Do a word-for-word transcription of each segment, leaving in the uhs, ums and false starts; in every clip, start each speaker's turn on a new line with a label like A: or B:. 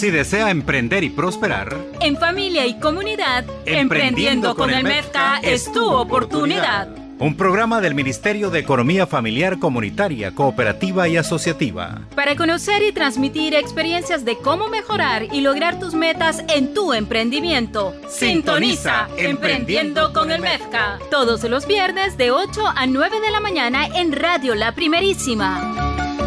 A: Si desea emprender y prosperar,
B: en familia y comunidad, Emprendiendo con el MEFCA es tu oportunidad.
A: Un programa del Ministerio de Economía Familiar, Comunitaria, Cooperativa y Asociativa.
B: Para conocer y transmitir experiencias de cómo mejorar y lograr tus metas en tu emprendimiento. Sintoniza Emprendiendo con el MEFCA. Todos los viernes de ocho a nueve de la mañana en Radio La Primerísima.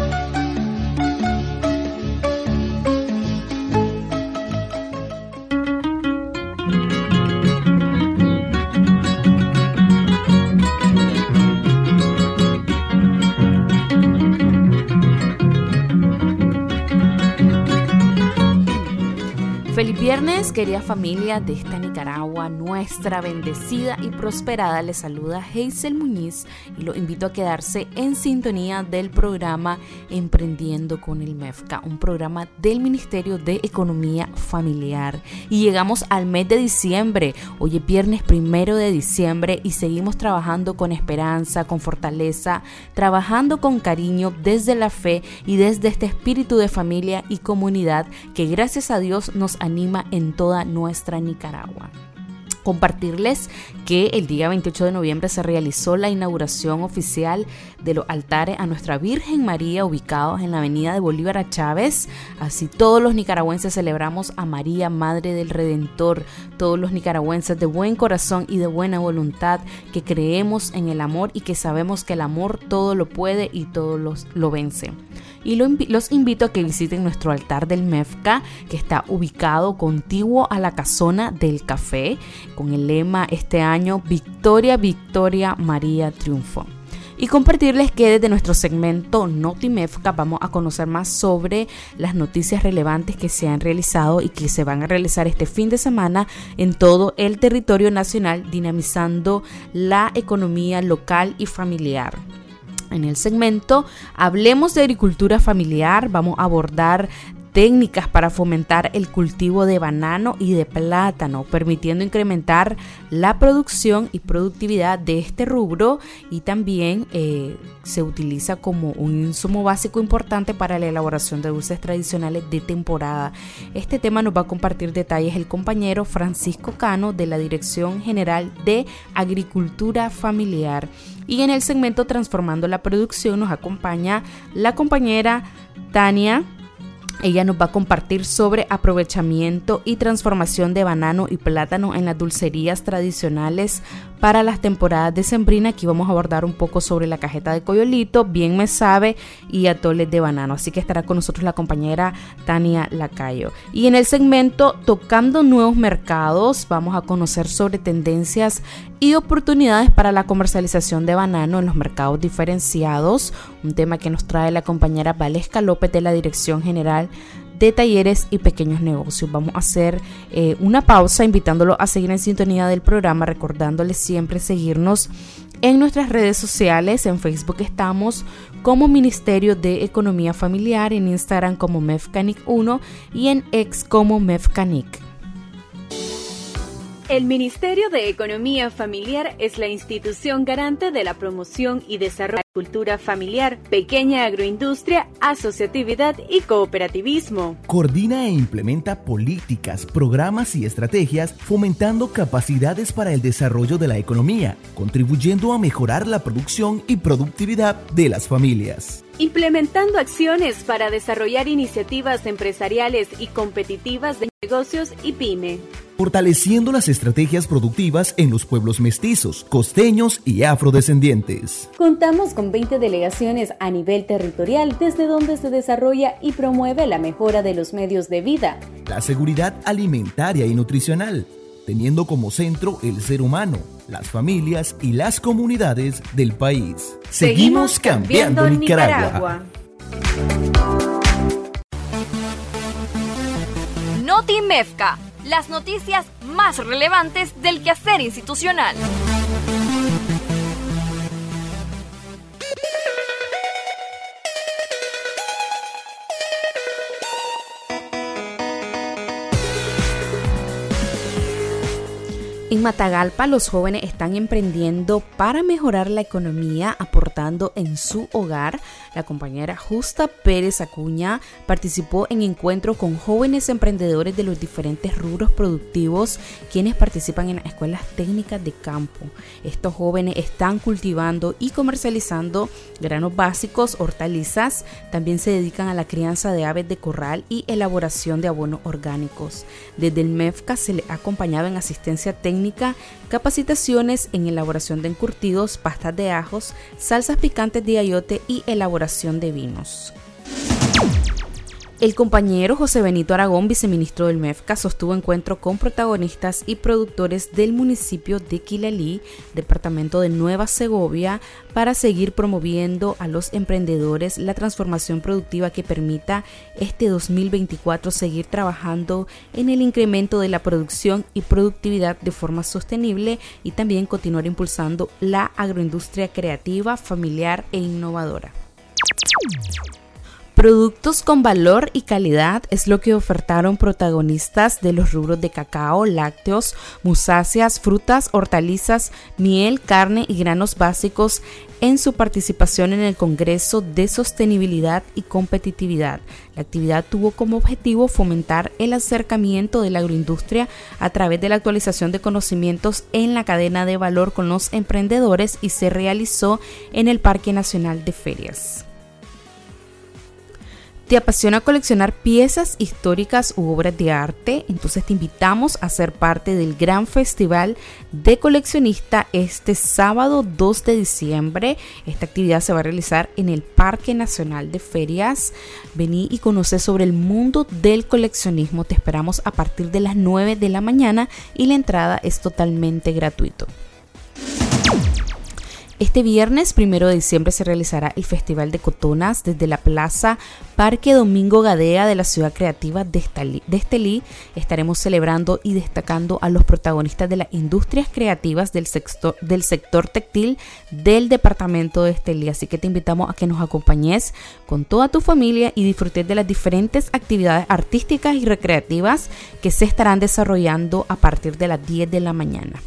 C: Feliz viernes, querida familia de esta Nicaragua, nuestra bendecida y prosperada. Les saluda Hazel Muñiz y los invito a quedarse en sintonía del programa Emprendiendo con el MEFCA, un programa del Ministerio de Economía Familiar. Y llegamos al mes de diciembre. Hoy es viernes primero de diciembre y seguimos trabajando con esperanza, con fortaleza, trabajando con cariño desde la fe y desde este espíritu de familia y comunidad que gracias a Dios nos anima en toda nuestra Nicaragua. Compartirles que el día veintiocho de noviembre se realizó la inauguración oficial de los altares a Nuestra Virgen María ubicados en la avenida de Bolívar a Chávez. Así todos los nicaragüenses celebramos a María, Madre del Redentor, todos los nicaragüenses de buen corazón y de buena voluntad que creemos en el amor y que sabemos que el amor todo lo puede y todo los, lo vence. Y lo, los invito a que visiten nuestro altar del MEFCA, que está ubicado contiguo a la Casona del Café, con el lema este año Victoria, Victoria, María Triunfo. Y compartirles que desde nuestro segmento Noti MEFCA vamos a conocer más sobre las noticias relevantes que se han realizado y que se van a realizar este fin de semana en todo el territorio nacional, dinamizando la economía local y familiar. En el segmento Hablemos de Agricultura Familiar vamos a abordar técnicas para fomentar el cultivo de banano y de plátano, permitiendo incrementar la producción y productividad de este rubro, y también eh, se utiliza como un insumo básico importante para la elaboración de dulces tradicionales de temporada. Este tema nos va a compartir detalles el compañero Francisco Cano de la Dirección General de Agricultura Familiar. Y en el segmento Transformando la Producción nos acompaña la compañera Tania. Ella nos va a compartir sobre aprovechamiento y transformación de banano y plátano en las dulcerías tradicionales para las temporadas decembrinas. Aquí vamos a abordar un poco sobre la cajeta de coyolito, bien me sabe, y atoles de banano. Así que estará con nosotros la compañera Tania Lacayo. Y en el segmento Tocando Nuevos Mercados vamos a conocer sobre tendencias y oportunidades para la comercialización de banano en los mercados diferenciados, un tema que nos trae la compañera Valesca López de la Dirección General de Talleres y Pequeños Negocios. Vamos a hacer eh, una pausa, invitándolo a seguir en sintonía del programa, recordándoles siempre seguirnos en nuestras redes sociales. En Facebook estamos como Ministerio de Economía Familiar, en Instagram como MEFCANIC uno y en X como MEFCANIC.
B: El Ministerio de Economía Familiar es la institución garante de la promoción y desarrollo de la cultura familiar, pequeña agroindustria, asociatividad y cooperativismo.
D: Coordina e implementa políticas, programas y estrategias fomentando capacidades para el desarrollo de la economía, contribuyendo a mejorar la producción y productividad de las familias.
B: Implementando acciones para desarrollar iniciativas empresariales y competitivas de negocios y pyme.
D: Fortaleciendo las estrategias productivas en los pueblos mestizos, costeños y afrodescendientes.
E: Contamos con veinte delegaciones a nivel territorial desde donde se desarrolla y promueve la mejora de los medios de vida,
D: la seguridad alimentaria y nutricional, teniendo como centro el ser humano, las familias y las comunidades del país. Seguimos cambiando, cambiando Nicaragua. Nicaragua.
F: Noti MEFCA, las noticias más relevantes del quehacer institucional.
C: En Matagalpa, los jóvenes están emprendiendo para mejorar la economía, aportando en su hogar. La compañera Justa Pérez Acuña participó en encuentros con jóvenes emprendedores de los diferentes rubros productivos, quienes participan en las escuelas técnicas de campo. Estos jóvenes están cultivando y comercializando granos básicos, hortalizas. También se dedican a la crianza de aves de corral y elaboración de abonos orgánicos. Desde el MEFCA se les ha acompañado en asistencia técnica Técnica, capacitaciones en elaboración de encurtidos, pastas de ajos, salsas picantes de ayote y elaboración de vinos. El compañero José Benito Aragón, viceministro del MEFCA, sostuvo encuentro con protagonistas y productores del municipio de Quilalí, departamento de Nueva Segovia, para seguir promoviendo a los emprendedores la transformación productiva que permita este dos mil veinticuatro seguir trabajando en el incremento de la producción y productividad de forma sostenible y también continuar impulsando la agroindustria creativa, familiar e innovadora. Productos con valor y calidad es lo que ofertaron protagonistas de los rubros de cacao, lácteos, musáceas, frutas, hortalizas, miel, carne y granos básicos en su participación en el Congreso de Sostenibilidad y Competitividad. La actividad tuvo como objetivo fomentar el acercamiento de la agroindustria a través de la actualización de conocimientos en la cadena de valor con los emprendedores y se realizó en el Parque Nacional de Ferias. ¿Te apasiona coleccionar piezas históricas u obras de arte? Entonces te invitamos a ser parte del gran festival de coleccionista este sábado dos de diciembre. Esta actividad se va a realizar en el Parque Nacional de Ferias. Vení y conoce sobre el mundo del coleccionismo. Te esperamos a partir de las nueve de la mañana y la entrada es totalmente gratuito. Este viernes primero de diciembre se realizará el Festival de Cotonas desde la Plaza Parque Domingo Gadea de la Ciudad Creativa de Estelí. de Estelí. Estaremos celebrando y destacando a los protagonistas de las industrias creativas del sector, del sector textil del departamento de Estelí. Así que te invitamos a que nos acompañes con toda tu familia y disfrutes de las diferentes actividades artísticas y recreativas que se estarán desarrollando a partir de las diez de la mañana.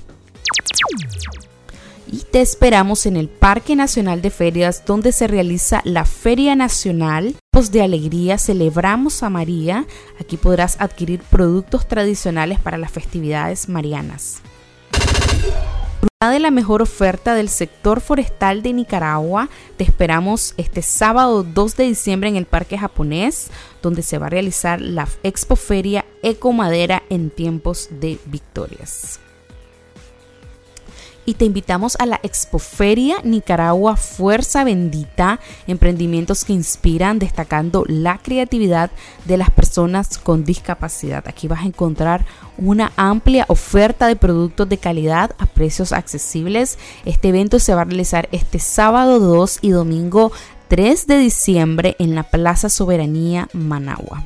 C: Y te esperamos en el Parque Nacional de Ferias, donde se realiza la Feria Nacional de Alegría. Celebramos a María. Aquí podrás adquirir productos tradicionales para las festividades marianas. Una de la mejor oferta del sector forestal de Nicaragua. Te esperamos este sábado dos de diciembre en el Parque Japonés, donde se va a realizar la Expoferia Ecomadera en tiempos de victorias. Y te invitamos a la Expoferia Nicaragua Fuerza Bendita, emprendimientos que inspiran, destacando la creatividad de las personas con discapacidad. Aquí vas a encontrar una amplia oferta de productos de calidad a precios accesibles. Este evento se va a realizar este sábado dos y domingo tres de diciembre en la Plaza Soberanía, Managua.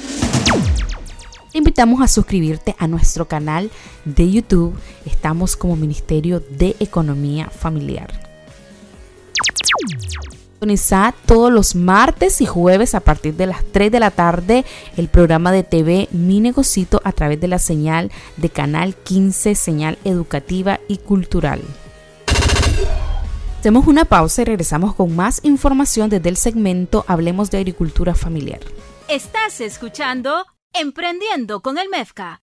C: Te invitamos a suscribirte a nuestro canal de YouTube. Estamos como Ministerio de Economía Familiar. Sintoniza todos los martes y jueves a partir de las tres de la tarde el programa de T V Mi Negocito a través de la señal de Canal quince, señal educativa y cultural. Hacemos una pausa y regresamos con más información desde el segmento Hablemos de Agricultura Familiar.
B: Estás escuchando Emprendiendo con el MEFCA.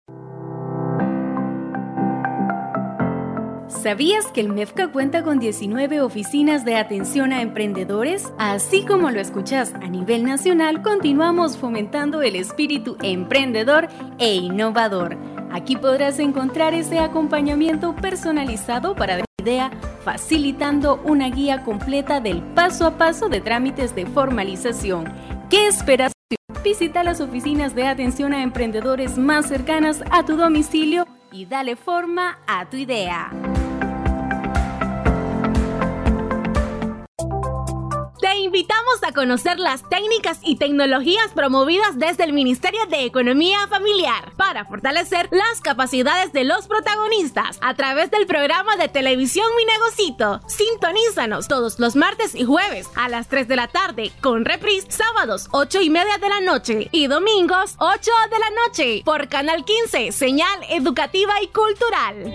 E: ¿Sabías que el MEFCA cuenta con diecinueve oficinas de atención a emprendedores? Así como lo escuchas, a nivel nacional continuamos fomentando el espíritu emprendedor e innovador. Aquí podrás encontrar ese acompañamiento personalizado para la idea, facilitando una guía completa del paso a paso de trámites de formalización. ¿Qué esperas? Visita las oficinas de atención a emprendedores más cercanas a tu domicilio y dale forma a tu idea. Te invito
G: invitamos a conocer las técnicas y tecnologías promovidas desde el Ministerio de Economía Familiar para fortalecer las capacidades de los protagonistas a través del programa de televisión Mi Negocito. Sintonízanos todos los martes y jueves a las tres de la tarde, con reprise sábados ocho y media de la noche y domingos ocho de la noche por Canal quince, señal educativa y cultural.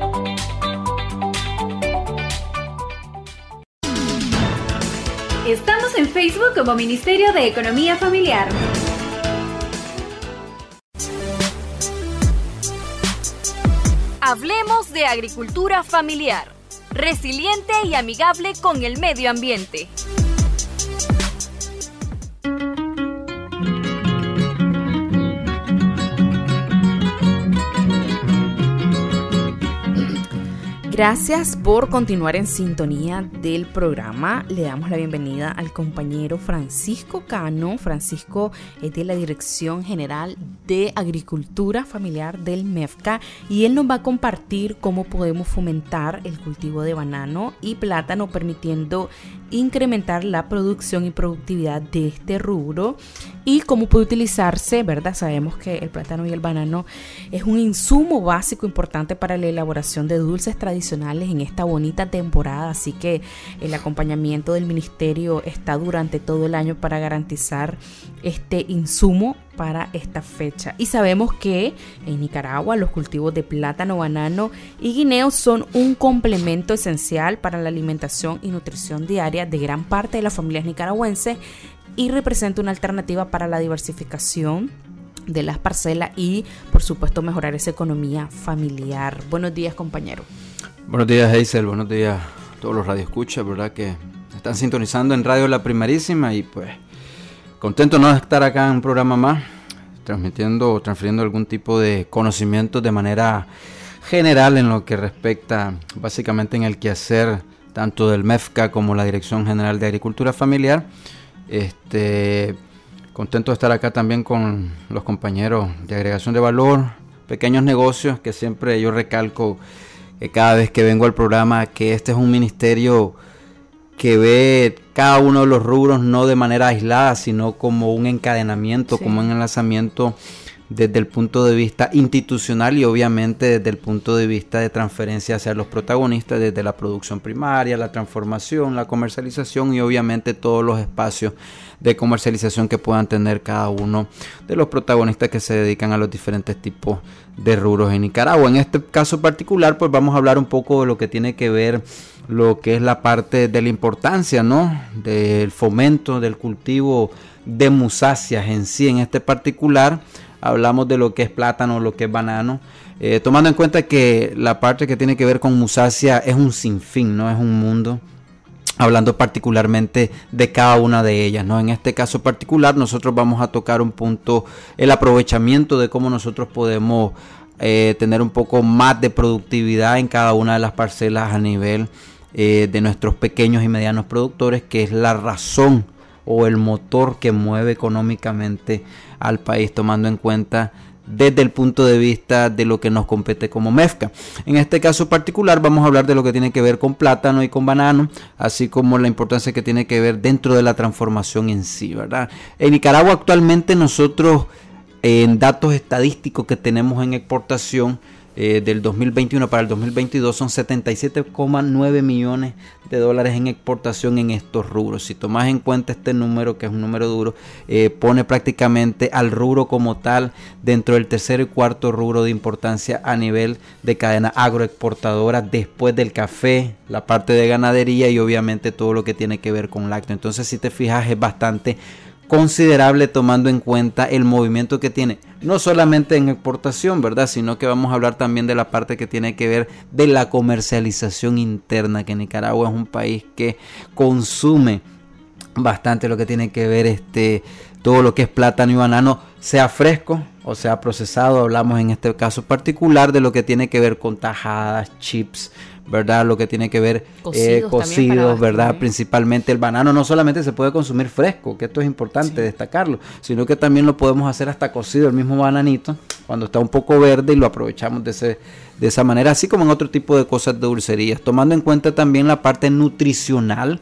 E: Estamos en Facebook como Ministerio de Economía Familiar.
F: Hablemos de agricultura familiar, resiliente y amigable con el medio ambiente.
C: Gracias por continuar en sintonía del programa. Le damos la bienvenida al compañero Francisco Cano. Francisco es de la Dirección General de Agricultura Familiar del MEFCA y él nos va a compartir cómo podemos fomentar el cultivo de banano y plátano, permitiendo incrementar la producción y productividad de este rubro y cómo puede utilizarse, ¿verdad? Sabemos que el plátano y el banano es un insumo básico importante para la elaboración de dulces tradicionales en esta bonita temporada, así que el acompañamiento del ministerio está durante todo el año para garantizar este insumo para esta fecha. Y sabemos que en Nicaragua los cultivos de plátano, banano y guineo son un complemento esencial para la alimentación y nutrición diaria de gran parte de las familias nicaragüenses y representa una alternativa para la diversificación de las parcelas y, por supuesto, mejorar esa economía familiar. Buenos días, compañero.
H: Buenos días, Hazel. Buenos días a todos los radioescuchas, ¿verdad? Que están sintonizando en Radio La Primerísima y pues contento no de estar acá en un programa más, transmitiendo o transfiriendo algún tipo de conocimiento de manera general en lo que respecta básicamente en el quehacer tanto del MEFCA como la Dirección General de Agricultura Familiar. Este, contento de estar acá también con los compañeros de agregación de valor, pequeños negocios, que siempre yo recalco que cada vez que vengo al programa que este es un ministerio que ve cada uno de los rubros no de manera aislada, sino como un encadenamiento, sí. como un enlazamiento desde el punto de vista institucional y obviamente desde el punto de vista de transferencia hacia los protagonistas, desde la producción primaria, la transformación, la comercialización y obviamente todos los espacios de comercialización que puedan tener cada uno de los protagonistas que se dedican a los diferentes tipos de rubros en Nicaragua. En este caso particular, pues vamos a hablar un poco de lo que tiene que ver lo que es la parte de la importancia, ¿no? Del fomento del cultivo de musáceas en sí. En este particular hablamos de lo que es plátano, lo que es banano, eh, tomando en cuenta que la parte que tiene que ver con musácea es un sinfín, no es un mundo, hablando particularmente de cada una de ellas, ¿no? En este caso particular nosotros vamos a tocar un punto, el aprovechamiento de cómo nosotros podemos eh, tener un poco más de productividad en cada una de las parcelas a nivel eh, de nuestros pequeños y medianos productores, que es la razón o el motor que mueve económicamente al país, tomando en cuenta desde el punto de vista de lo que nos compete como MEFCA. En este caso particular vamos a hablar de lo que tiene que ver con plátano y con banano, así como la importancia que tiene que ver dentro de la transformación en sí, ¿verdad? En Nicaragua actualmente nosotros, en datos estadísticos que tenemos en exportación, Eh, del dos mil veintiuno para el dos mil veintidós son setenta y siete coma nueve millones de dólares en exportación en estos rubros. Si tomas en cuenta este número, que es un número duro, eh, pone prácticamente al rubro como tal dentro del tercero y cuarto rubro de importancia a nivel de cadena agroexportadora, después del café, la parte de ganadería y obviamente todo lo que tiene que ver con lácteo. Entonces, si te fijas, es bastante considerable tomando en cuenta el movimiento que tiene, no solamente en exportación, ¿verdad? Sino que vamos a hablar también de la parte que tiene que ver de la comercialización interna, que Nicaragua es un país que consume bastante lo que tiene que ver este todo lo que es plátano y banano, sea fresco o sea procesado. Hablamos en este caso particular de lo que tiene que ver con tajadas, chips, ¿verdad? Lo que tiene que ver cocidos, eh, cocidos ¿verdad? Principalmente el banano no solamente se puede consumir fresco, que esto es importante sí. destacarlo, sino que también lo podemos hacer hasta cocido, el mismo bananito, cuando está un poco verde y lo aprovechamos de, ese, de esa manera, así como en otro tipo de cosas de dulcerías, tomando en cuenta también la parte nutricional,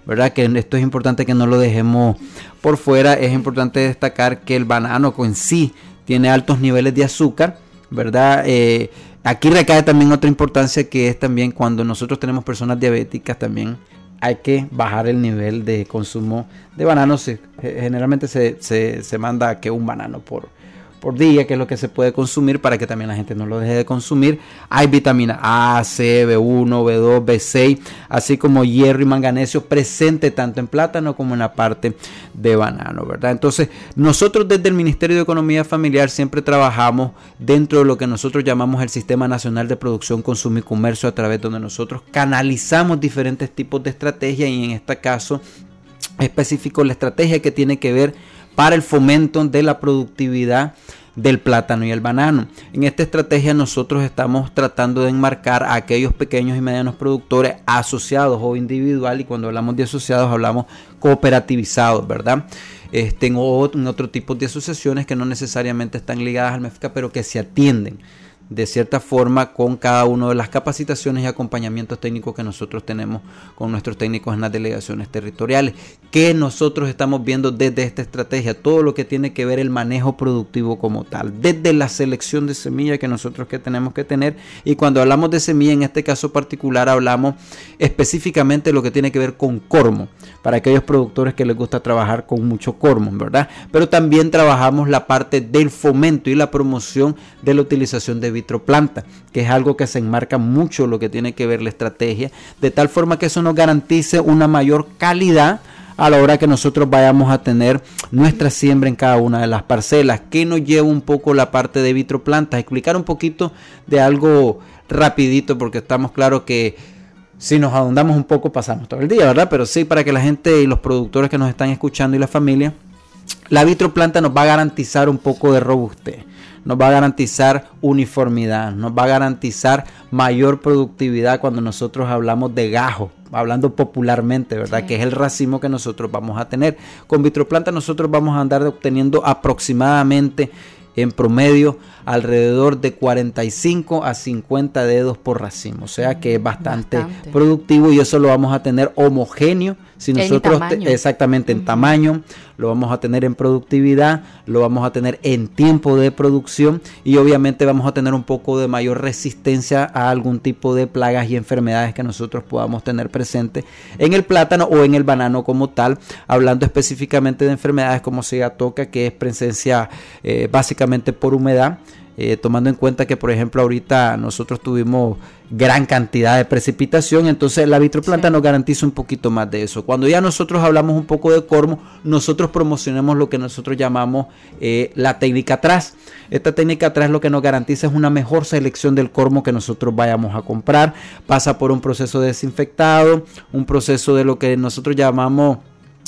H: ¿verdad? Que esto es importante que no lo dejemos por fuera. Es importante destacar que el banano en sí tiene altos niveles de azúcar, ¿verdad? Eh, aquí recae también otra importancia, que es también cuando nosotros tenemos personas diabéticas, también hay que bajar el nivel de consumo de bananos. Se, generalmente se, se, se manda que un banano por, por día, que es lo que se puede consumir, para que también la gente no lo deje de consumir. Hay vitamina A, C, B uno, B dos, B seis, así como hierro y manganesio presente tanto en plátano como en la parte de banano, ¿verdad? Entonces, nosotros desde el Ministerio de Economía Familiar siempre trabajamos dentro de lo que nosotros llamamos el Sistema Nacional de Producción, Consumo y Comercio, a través donde nosotros canalizamos diferentes tipos de estrategias, y en este caso específico la estrategia que tiene que ver para el fomento de la productividad del plátano y el banano. En esta estrategia nosotros estamos tratando de enmarcar a aquellos pequeños y medianos productores asociados o individual, y cuando hablamos de asociados hablamos cooperativizados, ¿verdad? Este, en, otro, en otro tipo de asociaciones que no necesariamente están ligadas al MEFCA, pero que se atienden de cierta forma con cada una de las capacitaciones y acompañamientos técnicos que nosotros tenemos con nuestros técnicos en las delegaciones territoriales. Que nosotros estamos viendo desde esta estrategia todo lo que tiene que ver el manejo productivo como tal, desde la selección de semilla que nosotros que tenemos que tener, y cuando hablamos de semilla en este caso particular hablamos específicamente de lo que tiene que ver con cormo, para aquellos productores que les gusta trabajar con mucho cormo, ¿verdad? Pero también trabajamos la parte del fomento y la promoción de la utilización de vitroplanta, que es algo que se enmarca mucho lo que tiene que ver la estrategia, de tal forma que eso nos garantice una mayor calidad a la hora que nosotros vayamos a tener nuestra siembra en cada una de las parcelas. Que nos lleva un poco la parte de vitroplantas, explicar un poquito de algo rapidito, porque estamos claros que si nos ahondamos un poco pasamos todo el día, ¿verdad? Pero sí, para que la gente y los productores que nos están escuchando y la familia, la vitroplanta nos va a garantizar un poco de robustez, nos va a garantizar uniformidad, nos va a garantizar mayor productividad cuando nosotros hablamos de gajo, hablando popularmente, ¿verdad? Sí. Que es el racimo que nosotros vamos a tener. Con vitroplanta nosotros vamos a andar obteniendo aproximadamente en promedio alrededor de cuarenta y cinco a cincuenta dedos por racimo, o sea que es bastante, bastante. productivo, y eso lo vamos a tener homogéneo. Si nosotros te, exactamente en uh-huh. tamaño, lo vamos a tener en productividad, lo vamos a tener en tiempo de producción, y obviamente vamos a tener un poco de mayor resistencia a algún tipo de plagas y enfermedades que nosotros podamos tener presente en el plátano o en el banano como tal, hablando específicamente de enfermedades como cigatoca, que es presencia eh, básicamente por humedad. Eh, tomando en cuenta que por ejemplo ahorita nosotros tuvimos gran cantidad de precipitación, entonces la vitroplanta sí. nos garantiza un poquito más de eso. Cuando ya nosotros hablamos un poco de cormo, nosotros promocionamos lo que nosotros llamamos eh, la técnica atrás. Esta técnica atrás lo que nos garantiza es una mejor selección del cormo que nosotros vayamos a comprar. Pasa por un proceso de desinfectado, un proceso de lo que nosotros llamamos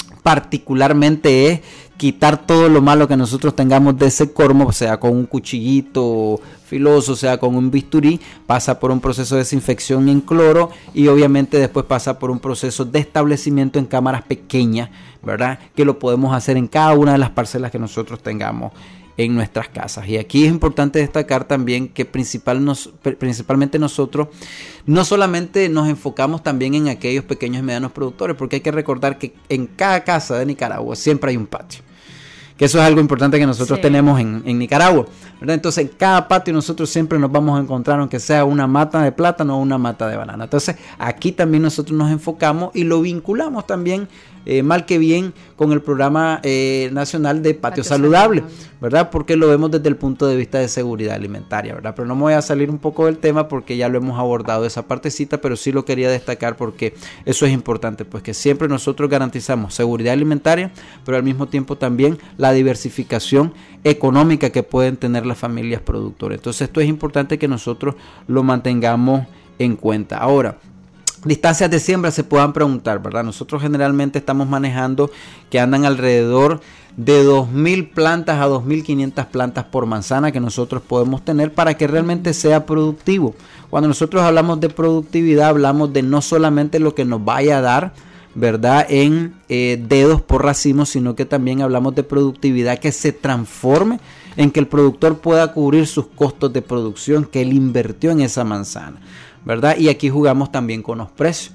H: particularmente es quitar todo lo malo que nosotros tengamos de ese cormo, sea con un cuchillito filoso, sea con un bisturí. Pasa por un proceso de desinfección en cloro, y obviamente después pasa por un proceso de establecimiento en cámaras pequeñas, ¿verdad? Que lo podemos hacer en cada una de las parcelas que nosotros tengamos en nuestras casas. Y aquí es importante destacar también que principal nos, principalmente nosotros no solamente nos enfocamos también en aquellos pequeños y medianos productores, porque hay que recordar que en cada casa de Nicaragua siempre hay un patio, que eso es algo importante que nosotros sí. tenemos en, en Nicaragua, ¿verdad? Entonces en cada patio nosotros siempre nos vamos a encontrar, aunque sea una mata de plátano o una mata de banana. Entonces aquí también nosotros nos enfocamos y lo vinculamos también, eh, mal que bien, con el programa eh, nacional de patio, patio saludable, saludable, ¿verdad? Porque lo vemos desde el punto de vista de seguridad alimentaria, ¿verdad? Pero no me voy a salir un poco del tema porque ya lo hemos abordado esa partecita, pero sí lo quería destacar porque eso es importante, pues que siempre nosotros garantizamos seguridad alimentaria, pero al mismo tiempo también la diversificación económica que pueden tener las familias productoras. Entonces esto es importante que nosotros lo mantengamos en cuenta. Ahora, distancias de siembra se puedan preguntar, ¿verdad? Nosotros generalmente estamos manejando que andan alrededor de dos mil plantas a dos mil quinientas plantas por manzana que nosotros podemos tener para que realmente sea productivo. Cuando nosotros hablamos de productividad, hablamos de no solamente lo que nos vaya a dar, ¿verdad?, en eh, dedos por racimo, sino que también hablamos de productividad que se transforme en que el productor pueda cubrir sus costos de producción que él invirtió en esa manzana, ¿verdad? Y aquí jugamos también con los precios,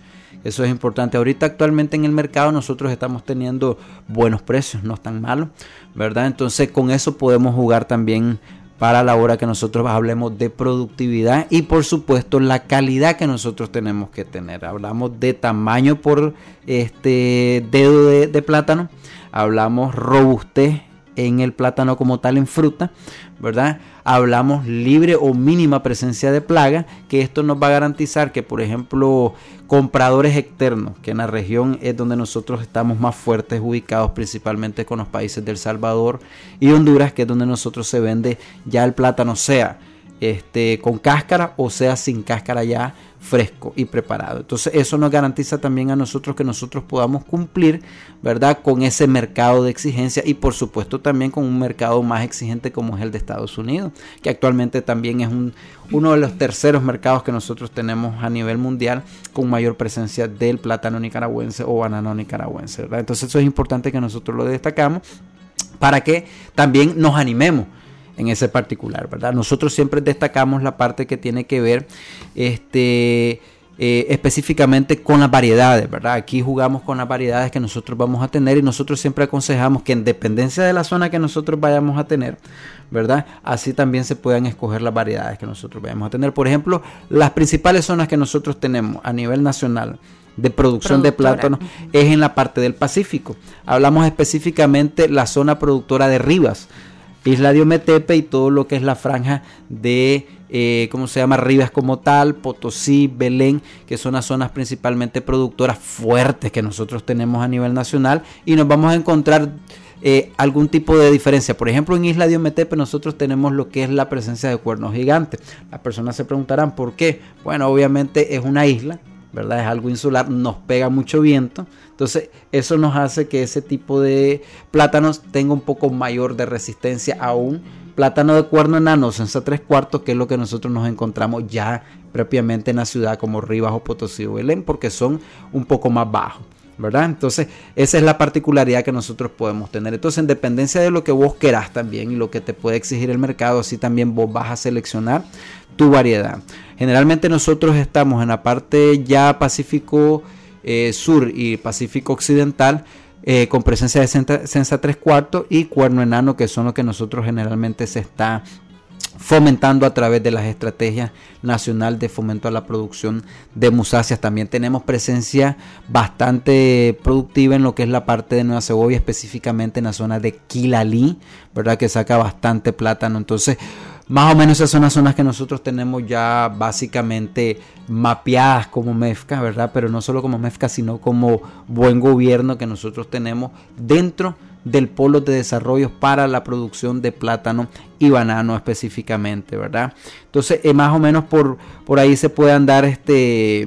H: Eso es importante. Ahorita actualmente en el mercado nosotros estamos teniendo buenos precios, no están malos, ¿verdad? Entonces con eso podemos jugar también para la hora que nosotros hablemos de productividad y por supuesto la calidad que nosotros tenemos que tener. Hablamos de tamaño por este dedo de, de plátano, hablamos robustez en el plátano como tal en fruta, ¿verdad? Hablamos libre o mínima presencia de plaga, que esto nos va a garantizar que, por ejemplo, compradores externos, que en la región es donde nosotros estamos más fuertes ubicados, principalmente con los países de El Salvador y Honduras, que es donde nosotros se vende ya el plátano, sea este, con cáscara o sea sin cáscara ya fresco y preparado. Entonces eso nos garantiza también a nosotros que nosotros podamos cumplir, ¿verdad?, con ese mercado de exigencia y por supuesto también con un mercado más exigente como es el de Estados Unidos, que actualmente también es un, uno de los terceros mercados que nosotros tenemos a nivel mundial con mayor presencia del plátano nicaragüense o banano nicaragüense, ¿verdad? Entonces eso es importante que nosotros lo destacamos para que también nos animemos en ese particular, ¿verdad? Nosotros siempre destacamos la parte que tiene que ver este, eh, específicamente con las variedades, ¿verdad? Aquí jugamos con las variedades que nosotros vamos a tener y nosotros siempre aconsejamos que en dependencia de la zona que nosotros vayamos a tener, ¿verdad?, así también se puedan escoger las variedades que nosotros vayamos a tener. Por ejemplo, las principales zonas que nosotros tenemos a nivel nacional de producción Productora. de plátano uh-huh. es en la parte del Pacífico. Hablamos específicamente la zona productora de Rivas, Isla de Ometepe y todo lo que es la franja de, eh, ¿cómo se llama? Rivas como tal, Potosí, Belén, que son las zonas principalmente productoras fuertes que nosotros tenemos a nivel nacional y nos vamos a encontrar eh, algún tipo de diferencia. Por ejemplo, en Isla de Ometepe nosotros tenemos lo que es la presencia de cuernos gigantes. Las personas se preguntarán ¿por qué? Bueno, obviamente es una isla, ¿verdad? Es algo insular, nos pega mucho viento. Entonces eso nos hace que ese tipo de plátanos tenga un poco mayor de resistencia a un plátano de cuerno enano, sensa tres cuartos, que es lo que nosotros nos encontramos ya propiamente en la ciudad como Rivas o Potosí o Belén, porque son un poco más bajos, ¿verdad? Entonces esa es la particularidad que nosotros podemos tener. Entonces en dependencia de lo que vos querás también y lo que te puede exigir el mercado, así también vos vas a seleccionar tu variedad. Generalmente nosotros estamos en la parte ya Pacífico eh, Sur y Pacífico Occidental eh, con presencia de sensa, sensa tres cuartos y cuerno enano, que son los que nosotros generalmente se está fomentando a través de las estrategias nacional de fomento a la producción de musáceas. También tenemos presencia bastante productiva en lo que es la parte de Nueva Segovia, específicamente en la zona de Quilalí, ¿verdad?, que saca bastante plátano. Entonces más o menos esas son las zonas que nosotros tenemos ya básicamente mapeadas como MEFCA, ¿verdad? Pero no solo como MEFCA, sino como buen gobierno que nosotros tenemos dentro del polo de desarrollo para la producción de plátano y banano específicamente, ¿verdad? Entonces eh, más o menos por, por ahí se puede andar este,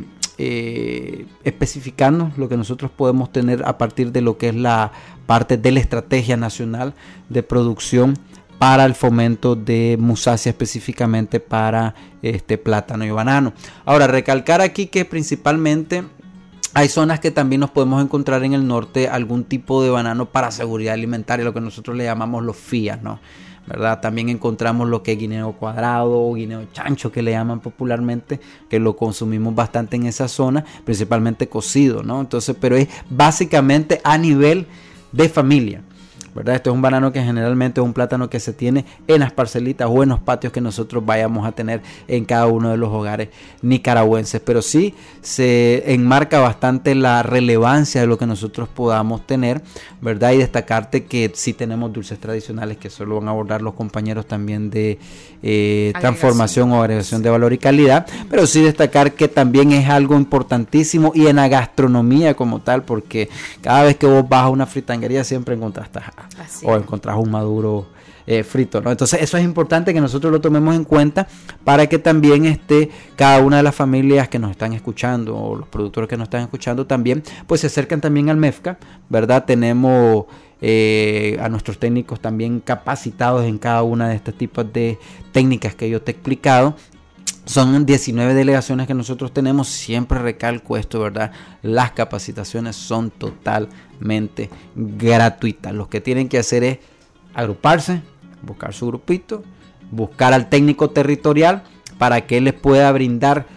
H: eh, especificando lo que nosotros podemos tener a partir de lo que es la parte de la estrategia nacional de producción para el fomento de musácea, específicamente para este plátano y banano. Ahora, recalcar aquí que principalmente hay zonas que también nos podemos encontrar en el norte algún tipo de banano para seguridad alimentaria, lo que nosotros le llamamos los F I A, ¿no? ¿Verdad? También encontramos lo que es guineo cuadrado o guineo chancho, que le llaman popularmente, que lo consumimos bastante en esa zona, principalmente cocido, ¿no? Entonces, pero es básicamente a nivel de familia, ¿verdad? Este es un banano que generalmente es un plátano que se tiene en las parcelitas o en los patios que nosotros vayamos a tener en cada uno de los hogares nicaragüenses, pero sí se enmarca bastante la relevancia de lo que nosotros podamos tener, ¿verdad? Y destacarte que sí tenemos dulces tradicionales, que solo van a abordar los compañeros también de eh, transformación o agregación de valor y calidad, pero sí destacar que también es algo importantísimo y en la gastronomía como tal, porque cada vez que vos vas a una fritanguería siempre encontrás tajadas. Así. O encontrás un maduro eh, frito, ¿no? Entonces eso es importante que nosotros lo tomemos en cuenta para que también esté cada una de las familias que nos están escuchando o los productores que nos están escuchando también, pues se acercan también al MEFCA, ¿verdad? Tenemos eh, a nuestros técnicos también capacitados en cada una de estos tipos de técnicas que yo te he explicado. Son diecinueve delegaciones que nosotros tenemos, siempre recalco esto, ¿verdad? Las capacitaciones son totalmente gratuitas. Lo que tienen que hacer es agruparse, buscar su grupito, buscar al técnico territorial para que él les pueda brindar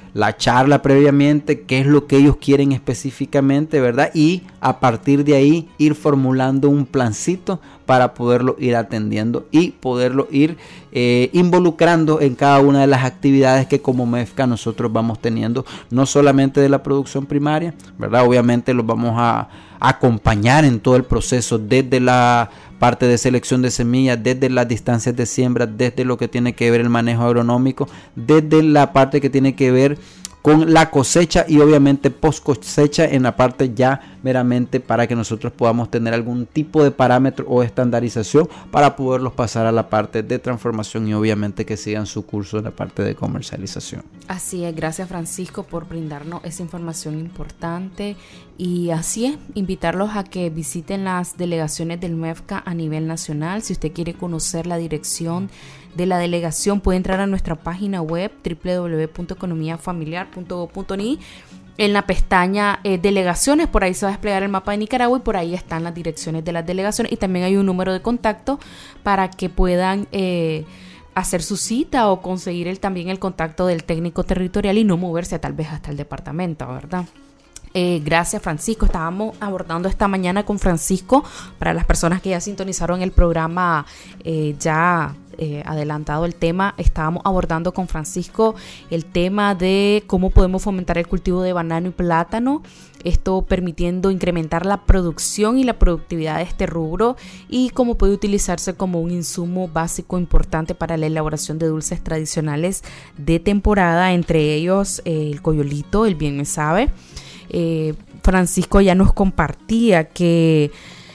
H: la charla previamente, qué es lo que ellos quieren específicamente, ¿verdad? Y a partir de ahí ir formulando un plancito para poderlo ir atendiendo y poderlo ir eh, involucrando en cada una de las actividades que como MEFCA nosotros vamos teniendo, no solamente de la producción primaria, ¿verdad? Obviamente los vamos a acompañar en todo el proceso, desde la parte de selección de semillas, desde las distancias de siembra, desde lo que tiene que ver el manejo agronómico, desde la parte que tiene que ver con la cosecha y obviamente post cosecha en la parte ya meramente para que nosotros podamos tener algún tipo de parámetro o estandarización para poderlos pasar a la parte de transformación y obviamente que sigan su curso en la parte de comercialización.
C: Así es, gracias Francisco por brindarnos esa información importante y así es, invitarlos a que visiten las delegaciones del MEFCA a nivel nacional. Si usted quiere conocer la dirección de la delegación puede entrar a nuestra página web doble u doble u doble u punto economía familiar punto gob punto ni. En la pestaña eh, delegaciones, por ahí se va a desplegar el mapa de Nicaragua y por ahí están las direcciones de las delegaciones y también hay un número de contacto para que puedan eh, hacer su cita o conseguir el, también el contacto del técnico territorial y no moverse tal vez hasta el departamento, ¿verdad? Eh, gracias Francisco, estábamos abordando esta mañana con Francisco, para las personas que ya sintonizaron el programa eh, ya eh, adelantado el tema, estábamos abordando con Francisco el tema de cómo podemos fomentar el cultivo de banano y plátano, esto permitiendo incrementar la producción y la productividad de este rubro y cómo puede utilizarse como un insumo básico importante para la elaboración de dulces tradicionales de temporada, entre ellos eh, el coyolito, el bien me sabe. Eh, Francisco ya nos compartía que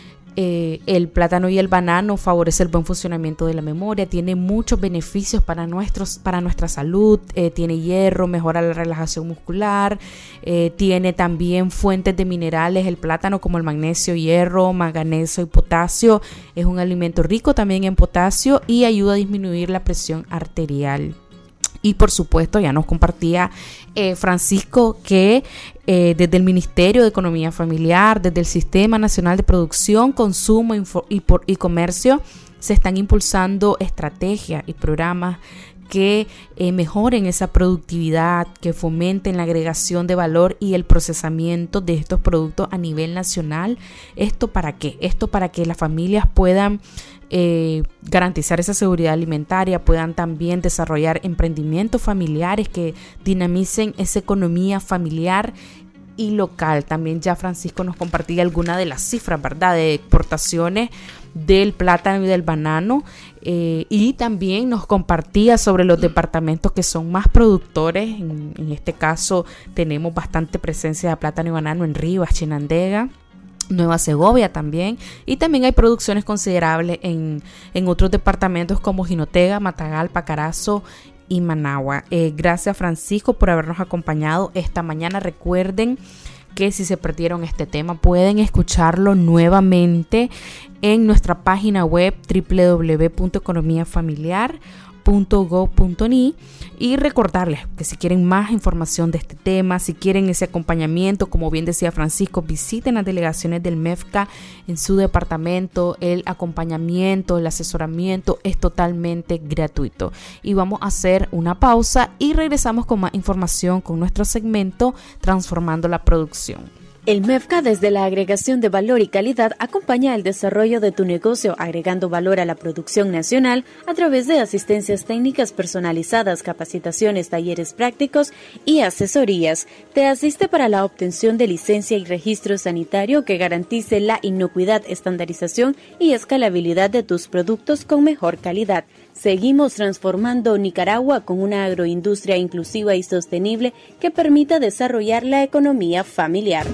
C: eh, el plátano y el banano favorece el buen funcionamiento de la memoria, tiene muchos beneficios para, nuestros, para nuestra salud, eh, tiene hierro, mejora la relajación muscular, eh, tiene también fuentes de minerales, el plátano como el magnesio, hierro, manganeso y potasio, es un alimento rico también en potasio y ayuda a disminuir la presión arterial. Y por supuesto ya nos compartía eh, Francisco que eh, desde el Ministerio de Economía Familiar, desde el Sistema Nacional de Producción, Consumo Info- y, por, y Comercio se están impulsando estrategias y programas que eh, mejoren esa productividad, que fomenten la agregación de valor y el procesamiento de estos productos a nivel nacional. ¿Esto para qué? Esto para que las familias puedan Eh, garantizar esa seguridad alimentaria, puedan también desarrollar emprendimientos familiares que dinamicen esa economía familiar y local. También ya Francisco nos compartía algunas de las cifras, ¿verdad?, de exportaciones del plátano y del banano eh, y también nos compartía sobre los departamentos que son más productores. En, en este caso tenemos bastante presencia de plátano y banano en Rivas, Chinandega, Nueva Segovia también, y también hay producciones considerables en, en otros departamentos como Jinotega, Matagalpa, Carazo y Managua. Eh, gracias Francisco por habernos acompañado esta mañana. Recuerden que si se perdieron este tema pueden escucharlo nuevamente en nuestra página web doble u doble u doble u punto economía familiar punto gob punto ni y recordarles que si quieren más información de este tema, si quieren ese acompañamiento, como bien decía Francisco, visiten las delegaciones del MEFCA en su departamento. El acompañamiento, el asesoramiento es totalmente gratuito. Y vamos a hacer una pausa y regresamos con más información con nuestro segmento Transformando la Producción.
E: El MEFCA, desde la agregación de valor y calidad, acompaña el desarrollo de tu negocio, agregando valor a la producción nacional a través de asistencias técnicas personalizadas, capacitaciones, talleres prácticos y asesorías. Te asiste para la obtención de licencia y registro sanitario que garantice la inocuidad, estandarización y escalabilidad de tus productos con mejor calidad. Seguimos transformando Nicaragua con una agroindustria inclusiva y sostenible que permita desarrollar la economía familiar.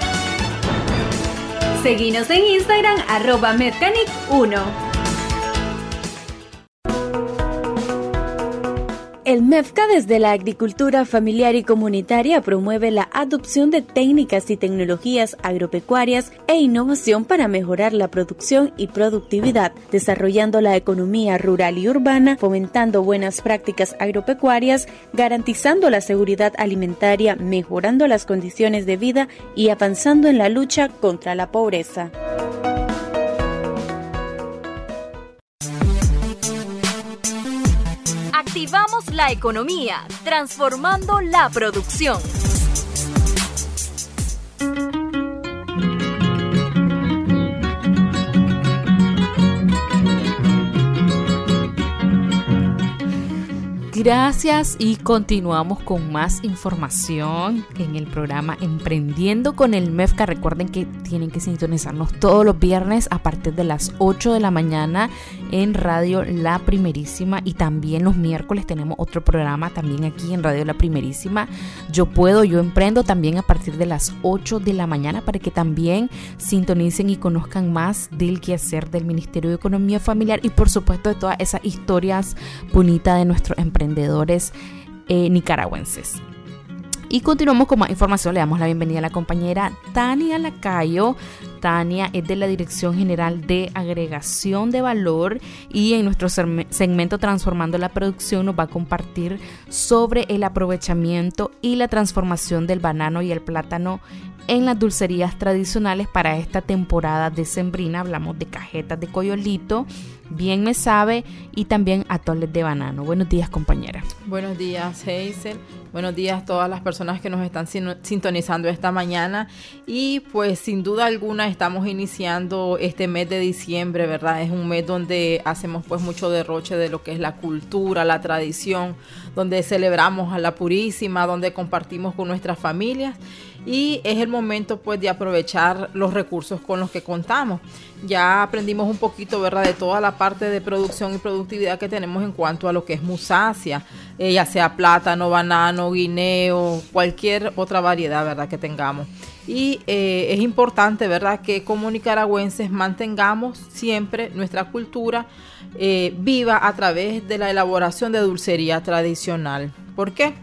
E: Seguinos en Instagram, arroba Medcanic uno. El MEFCA, desde la agricultura familiar y comunitaria, promueve la adopción de técnicas y tecnologías agropecuarias e innovación para mejorar la producción y productividad, desarrollando la economía rural y urbana, fomentando buenas prácticas agropecuarias, garantizando la seguridad alimentaria, mejorando las condiciones de vida y avanzando en la lucha contra la pobreza.
F: Activamos la economía, transformando la producción.
C: Gracias y continuamos con más información en el programa Emprendiendo con el MEFCA. Recuerden que tienen que sintonizarnos todos los viernes a partir de las ocho de la mañana en Radio La Primerísima, y también los miércoles tenemos otro programa también aquí en Radio La Primerísima, Yo Puedo, Yo Emprendo, también a partir de las ocho de la mañana, para que también sintonicen y conozcan más del quehacer del Ministerio de Economía Familiar y por supuesto de todas esas historias bonitas de nuestros emprendedores eh, nicaragüenses. Y continuamos con más información. Le damos la bienvenida a la compañera Tania Lacayo. Tania es de la Dirección General de Agregación de Valor y en nuestro segmento Transformando la Producción nos va a compartir sobre el aprovechamiento y la transformación del banano y el plátano en las dulcerías tradicionales para esta temporada decembrina. Hablamos de cajetas de coyolito, bien me sabe, y también atoles de banano. Buenos días, compañera.
I: Buenos días, Hazel. Buenos días a todas las personas que nos están sintonizando esta mañana. Y pues sin duda alguna estamos iniciando este mes de diciembre, ¿verdad? Es un mes donde hacemos pues mucho derroche de lo que es la cultura, la tradición, donde celebramos a la Purísima, donde compartimos con nuestras familias. Y es el momento pues de aprovechar los recursos con los que contamos. Ya aprendimos un poquito, ¿verdad?, de toda la parte de producción y productividad que tenemos en cuanto a lo que es musácea, eh, ya sea plátano, banano, guineo, cualquier otra variedad, ¿verdad?, que tengamos. Y eh, es importante, ¿verdad?, que como nicaragüenses mantengamos siempre nuestra cultura eh, viva a través de la elaboración de dulcería tradicional. ¿Por qué?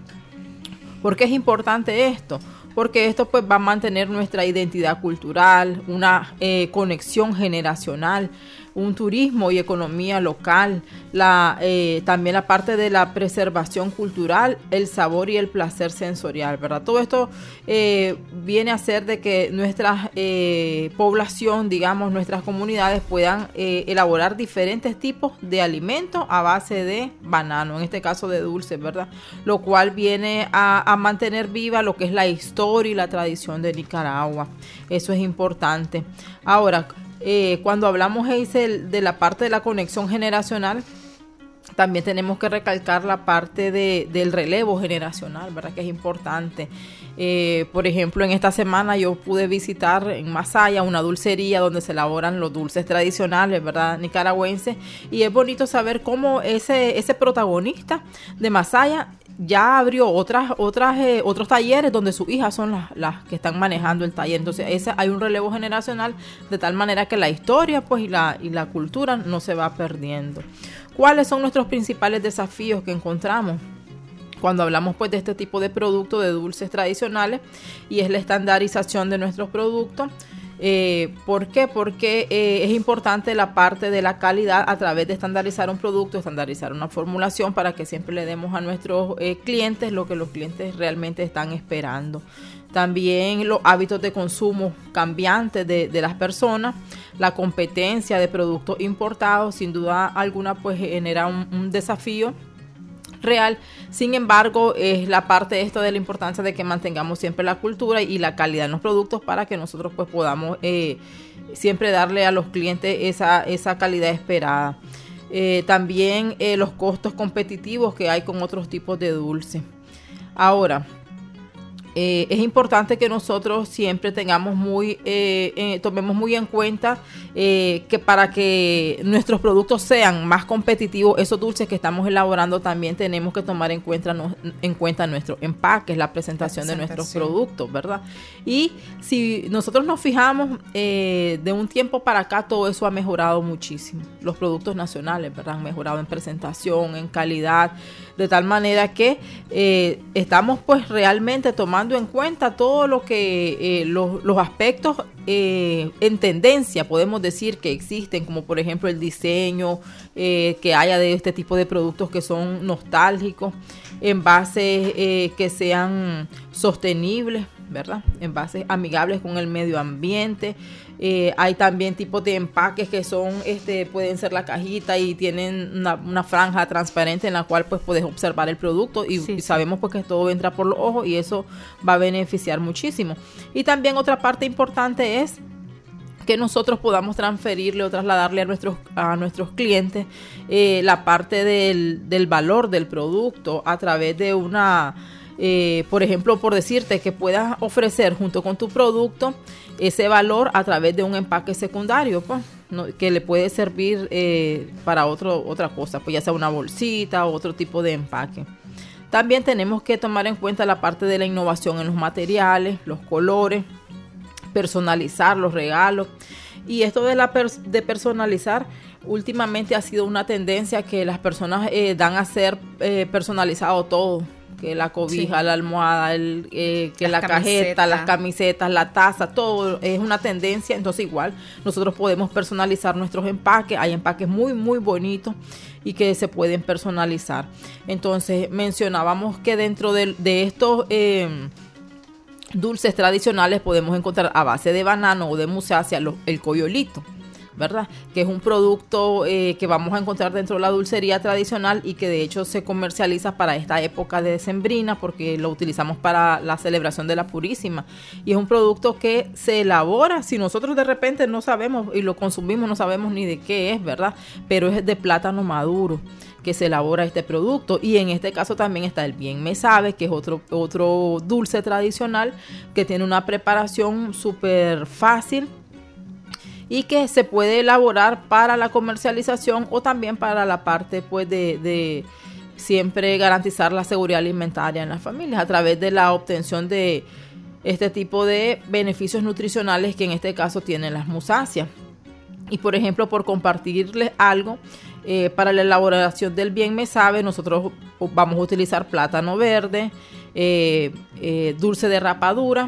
I: ¿Por qué es importante esto? Porque esto pues va a mantener nuestra identidad cultural, una eh, conexión generacional, un turismo y economía local, la, eh, también la parte de la preservación cultural, el sabor y el placer sensorial, ¿verdad? Todo esto eh, viene a hacer de que nuestra eh, población, digamos, nuestras comunidades puedan eh, elaborar diferentes tipos de alimentos a base de banano, en este caso de dulces, ¿verdad? Lo cual viene a, a mantener viva lo que es la historia y la tradición de Nicaragua. Eso es importante. Ahora, Eh, cuando hablamos, Hazel, de la parte de la conexión generacional, también tenemos que recalcar la parte de, del relevo generacional, ¿verdad?, que es importante. Eh, por ejemplo, en esta semana yo pude visitar en Masaya una dulcería donde se elaboran los dulces tradicionales, ¿verdad?, nicaragüenses, y es bonito saber cómo ese, ese protagonista de Masaya ya abrió otras, otras, eh, otros talleres donde sus hijas son las, las que están manejando el taller. Entonces ese, hay un relevo generacional de tal manera que la historia pues y la, y la cultura no se va perdiendo. ¿Cuáles son nuestros principales desafíos que encontramos cuando hablamos pues de este tipo de productos, de dulces tradicionales? Y es la estandarización de nuestros productos. Eh, ¿Por qué? Porque eh, es importante la parte de la calidad a través de estandarizar un producto, estandarizar una formulación para que siempre le demos a nuestros eh, clientes lo que los clientes realmente están esperando. También los hábitos de consumo cambiantes de, de las personas, la competencia de productos importados, sin duda alguna pues genera un, un desafío real. Sin embargo, es la parte de esto de la importancia de que mantengamos siempre la cultura y la calidad en los productos para que nosotros pues podamos eh, siempre darle a los clientes esa, esa calidad esperada. Eh, también eh, los costos competitivos que hay con otros tipos de dulce. Ahora, Eh, es importante que nosotros siempre tengamos muy, eh, eh, tomemos muy en cuenta eh, que para que nuestros productos sean más competitivos, esos dulces que estamos elaborando también tenemos que tomar en cuenta, no, en cuenta nuestro empaque, la presentación, la presentación de nuestros productos, ¿verdad? Y si nosotros nos fijamos, eh, de un tiempo para acá todo eso ha mejorado muchísimo. Los productos nacionales, ¿verdad?, han mejorado en presentación, en calidad, de tal manera que eh, estamos pues realmente tomando en cuenta todo lo que eh, los, los aspectos eh, en tendencia podemos decir que existen, como por ejemplo el diseño eh, que haya de este tipo de productos que son nostálgicos, envases eh, que sean sostenibles, ¿verdad? Envases amigables con el medio ambiente. Eh, hay también tipos de empaques que son, este, pueden ser la cajita y tienen una, una franja transparente en la cual pues puedes observar el producto y, sí, y sabemos pues que todo entra por los ojos y eso va a beneficiar muchísimo. Y también otra parte importante es que nosotros podamos transferirle o trasladarle a nuestros, a nuestros clientes eh, la parte del, del valor del producto a través de una, eh, por ejemplo, por decirte que puedas ofrecer junto con tu producto ese valor a través de un empaque secundario, pues, ¿no? Que le puede servir eh, para otro, otra cosa, pues ya sea una bolsita o otro tipo de empaque. También tenemos que tomar en cuenta la parte de la innovación en los materiales, los colores, personalizar los regalos. Y esto de la pers- de personalizar últimamente ha sido una tendencia que las personas eh, dan a ser eh, personalizado todo, que la cobija, sí, la almohada, el, eh, que las la cajeta, las camisetas, la taza, todo es una tendencia. Entonces igual nosotros podemos personalizar nuestros empaques. Hay empaques muy muy bonitos y que se pueden personalizar. Entonces mencionábamos que dentro de, de estos eh, dulces tradicionales podemos encontrar a base de banano o de musácea los, el coyolito, ¿verdad? Que es un producto eh, que vamos a encontrar dentro de la dulcería tradicional y que de hecho se comercializa para esta época de decembrina porque lo utilizamos para la celebración de la Purísima. Y es un producto que se elabora, si nosotros de repente no sabemos y lo consumimos, no sabemos ni de qué es, ¿verdad? Pero es de plátano maduro que se elabora este producto, y en este caso también está el Bien Me Sabe, que es otro, otro dulce tradicional que tiene una preparación súper fácil y que se puede elaborar para la comercialización o también para la parte pues de, de siempre garantizar la seguridad alimentaria en las familias a través de la obtención de este tipo de beneficios nutricionales que en este caso tienen las musáceas. Y por ejemplo, por compartirles algo, eh, para la elaboración del Bien Me Sabe, nosotros vamos a utilizar plátano verde, eh, eh, dulce de rapadura,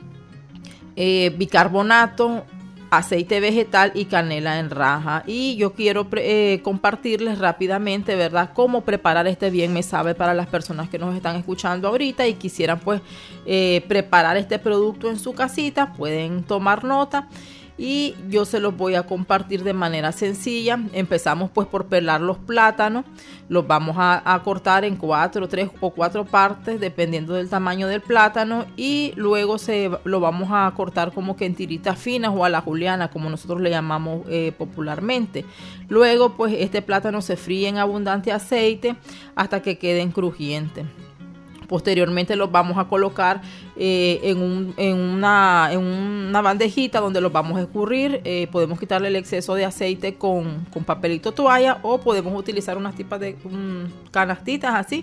I: eh, bicarbonato, aceite vegetal y canela en raja. Y yo quiero eh, compartirles rápidamente, ¿verdad?, cómo preparar este Bien Me Sabe para las personas que nos están escuchando ahorita y quisieran pues eh, preparar este producto en su casita. Pueden tomar nota y yo se los voy a compartir de manera sencilla. Empezamos pues por pelar los plátanos. Los vamos a, a cortar en cuatro, tres o cuatro partes dependiendo del tamaño del plátano, y luego se lo vamos a cortar como que en tiritas finas o a la juliana, como nosotros le llamamos eh, popularmente. Luego pues este plátano se fríe en abundante aceite hasta que queden crujientes. Posteriormente los vamos a colocar eh, en, un, en, una, en una bandejita donde los vamos a escurrir. Eh, podemos quitarle el exceso de aceite con, con papelito toalla, o podemos utilizar unas tipas de um, canastitas así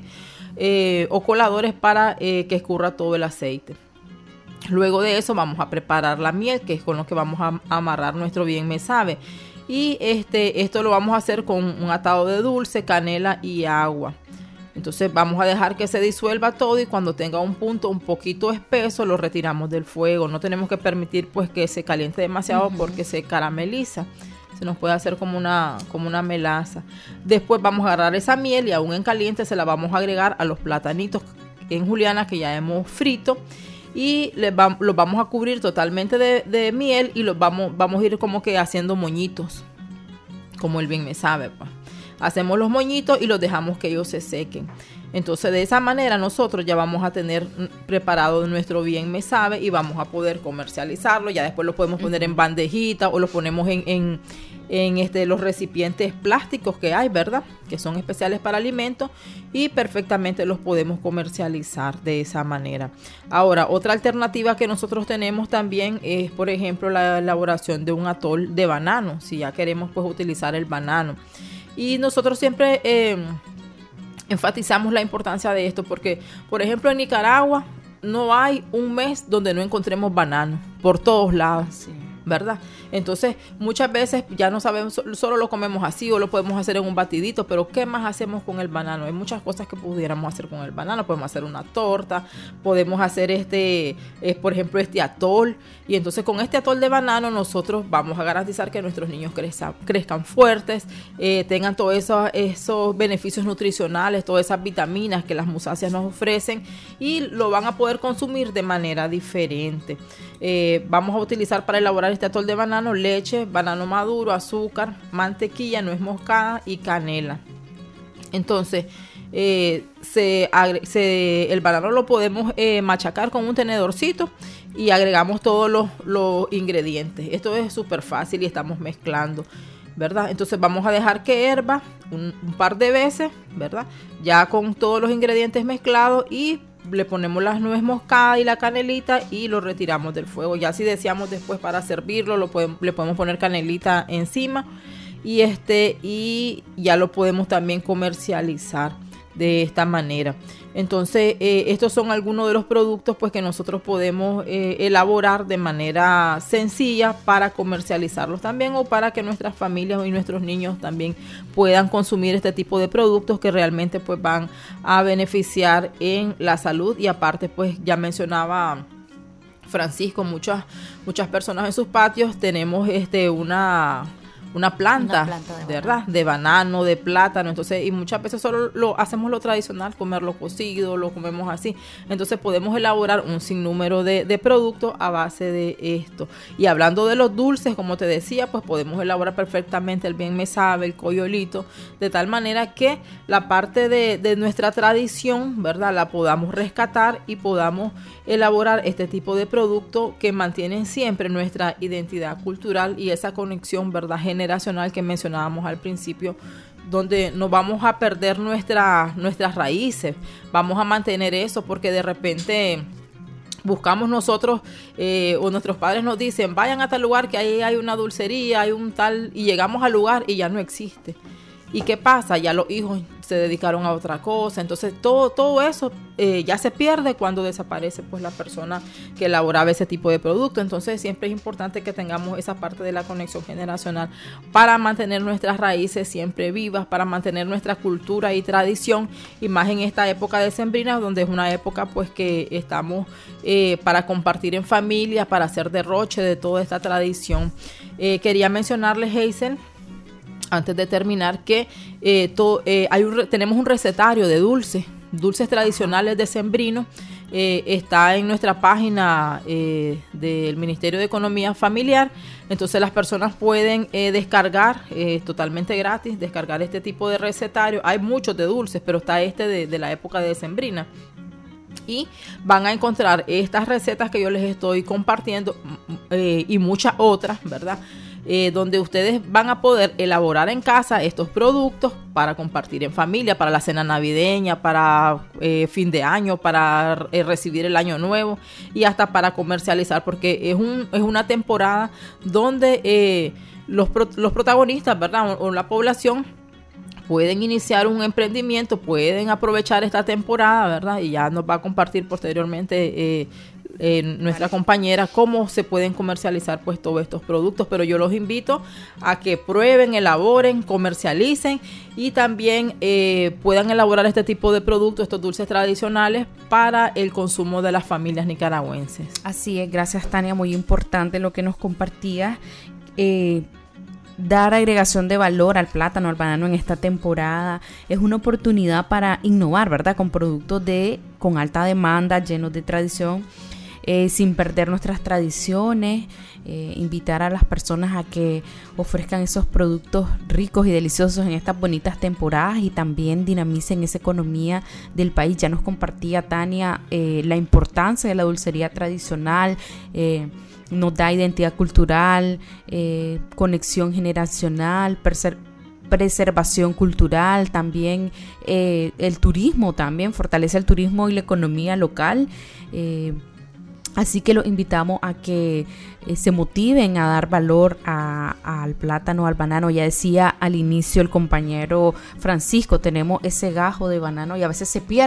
I: eh, o coladores para eh, que escurra todo el aceite. Luego de eso vamos a preparar la miel, que es con lo que vamos a, a amarrar nuestro Bien Me Sabe. Y este, esto lo vamos a hacer con un atado de dulce, canela y agua. Entonces vamos a dejar que se disuelva todo, y cuando tenga un punto un poquito espeso lo retiramos del fuego. No tenemos que permitir pues que se caliente demasiado, uh-huh, porque se carameliza. Se nos puede hacer como una, como una melaza. Después vamos a agarrar esa miel y aún en caliente se la vamos a agregar a los platanitos en juliana que ya hemos frito, y les va, los vamos a cubrir totalmente de, de miel, y los vamos, vamos a ir como que haciendo moñitos, como el Bien Me Sabe, pues. Hacemos los moñitos y los dejamos que ellos se sequen. Entonces de esa manera nosotros ya vamos a tener preparado nuestro Bien Me Sabe y vamos a poder comercializarlo. Ya después lo podemos poner en bandejita o lo ponemos en, en, en este, los recipientes plásticos que hay, ¿verdad?, que son especiales para alimentos, y perfectamente los podemos comercializar de esa manera. Ahora, otra alternativa que nosotros tenemos también es, por ejemplo, la elaboración de un atol de banano, si ya queremos pues utilizar el banano. Y nosotros siempre eh, enfatizamos la importancia de esto porque, por ejemplo, en Nicaragua no hay un mes donde no encontremos banano por todos lados. Sí. ¿verdad? Entonces, muchas veces ya no sabemos, solo lo comemos así o lo podemos hacer en un batidito, pero ¿qué más hacemos con el banano? Hay muchas cosas que pudiéramos hacer con el banano. Podemos hacer una torta, podemos hacer este, eh, por ejemplo, este atol. Y entonces con este atol de banano nosotros vamos a garantizar que nuestros niños crezcan, crezcan fuertes, eh, tengan todos esos, esos beneficios nutricionales, todas esas vitaminas que las musáceas nos ofrecen, y lo van a poder consumir de manera diferente. Eh, vamos a utilizar para elaborar este atol de banano leche, banano maduro, azúcar, mantequilla, nuez moscada y canela. Entonces, eh, se, se, el banano lo podemos eh, machacar con un tenedorcito y agregamos todos los, los ingredientes. Esto es súper fácil y estamos mezclando, ¿verdad? Entonces vamos a dejar que hierva un, un par de veces, ¿verdad? Ya con todos los ingredientes mezclados, y le ponemos las nuez moscada y la canelita y lo retiramos del fuego. Ya si deseamos después para servirlo, lo podemos, le podemos poner canelita encima, y este y ya lo podemos también comercializar de esta manera. Entonces, eh, estos son algunos de los productos pues que nosotros podemos eh, elaborar de manera sencilla para comercializarlos también, o para que nuestras familias y nuestros niños también puedan consumir este tipo de productos que realmente pues van a beneficiar en la salud. Y aparte, pues ya mencionaba Francisco, muchas muchas personas en sus patios tenemos este una Una planta, una planta de, ¿verdad? Banano. de banano, de plátano. Entonces, y muchas veces solo lo hacemos lo tradicional, comerlo cocido, lo comemos así. Entonces podemos elaborar un sinnúmero de, de productos a base de esto. Y hablando de los dulces, como te decía, pues podemos elaborar perfectamente el bien me sabe, el coyolito, de tal manera que la parte de, de nuestra tradición, ¿verdad?, la podamos rescatar y podamos elaborar este tipo de productos que mantienen siempre nuestra identidad cultural y esa conexión, ¿verdad?, generacional que mencionábamos al principio, donde no vamos a perder nuestra, nuestras raíces, vamos a mantener eso, porque de repente buscamos nosotros eh, o nuestros padres nos dicen vayan a tal lugar que ahí hay una dulcería, hay un tal, y llegamos al lugar y ya no existe. ¿Y qué pasa? Ya los hijos se dedicaron a otra cosa. Entonces todo, todo eso eh, ya se pierde cuando desaparece pues la persona que elaboraba ese tipo de producto. Entonces siempre es importante que tengamos esa parte de la conexión generacional para mantener nuestras raíces siempre vivas, para mantener nuestra cultura y tradición, y más en esta época decembrina, donde es una época pues que estamos eh, para compartir en familia, para hacer derroche de toda esta tradición. Eh, quería mencionarles, Hazel, antes de terminar, que eh, to, eh, hay un, tenemos un recetario de dulces, dulces tradicionales decembrinos. Eh, está en nuestra página eh, del Ministerio de Economía Familiar. Entonces las personas pueden eh, descargar, eh, totalmente gratis, descargar este tipo de recetario. Hay muchos de dulces, pero está este de, de la época de decembrina. Y van a encontrar estas recetas que yo les estoy compartiendo eh, y muchas otras, ¿verdad?, Eh, donde ustedes van a poder elaborar en casa estos productos para compartir en familia, para la cena navideña, para eh, fin de año, para eh, recibir el año nuevo, y hasta para comercializar, porque es, un, es una temporada donde eh, los, pro, los protagonistas, ¿verdad?, o, o la población pueden iniciar un emprendimiento, pueden aprovechar esta temporada, ¿verdad?, y ya nos va a compartir posteriormente eh, Eh, nuestra compañera cómo se pueden comercializar pues todos estos productos. Pero yo los invito a que prueben, elaboren, comercialicen y también eh, puedan elaborar este tipo de productos, estos dulces tradicionales, para el consumo de las familias nicaragüenses.
C: Así es, gracias Tania, muy importante lo que nos compartías. Eh, dar agregación de valor al plátano, al banano en esta temporada es una oportunidad para innovar, ¿verdad?, con productos de con alta demanda, llenos de tradición. Eh, sin perder nuestras tradiciones, eh, invitar a las personas a que ofrezcan esos productos ricos y deliciosos en estas bonitas temporadas y también dinamicen esa economía del país. Ya nos compartía Tania eh, la importancia de la dulcería tradicional, eh, nos da identidad cultural, eh, conexión generacional, perse- preservación cultural, también eh, el turismo, también fortalece el turismo y la economía local. eh, Así que los invitamos a que eh, se motiven a dar valor a, a, al plátano, al banano. Ya decía al inicio el compañero Francisco, tenemos ese gajo de banano y a veces se pierde.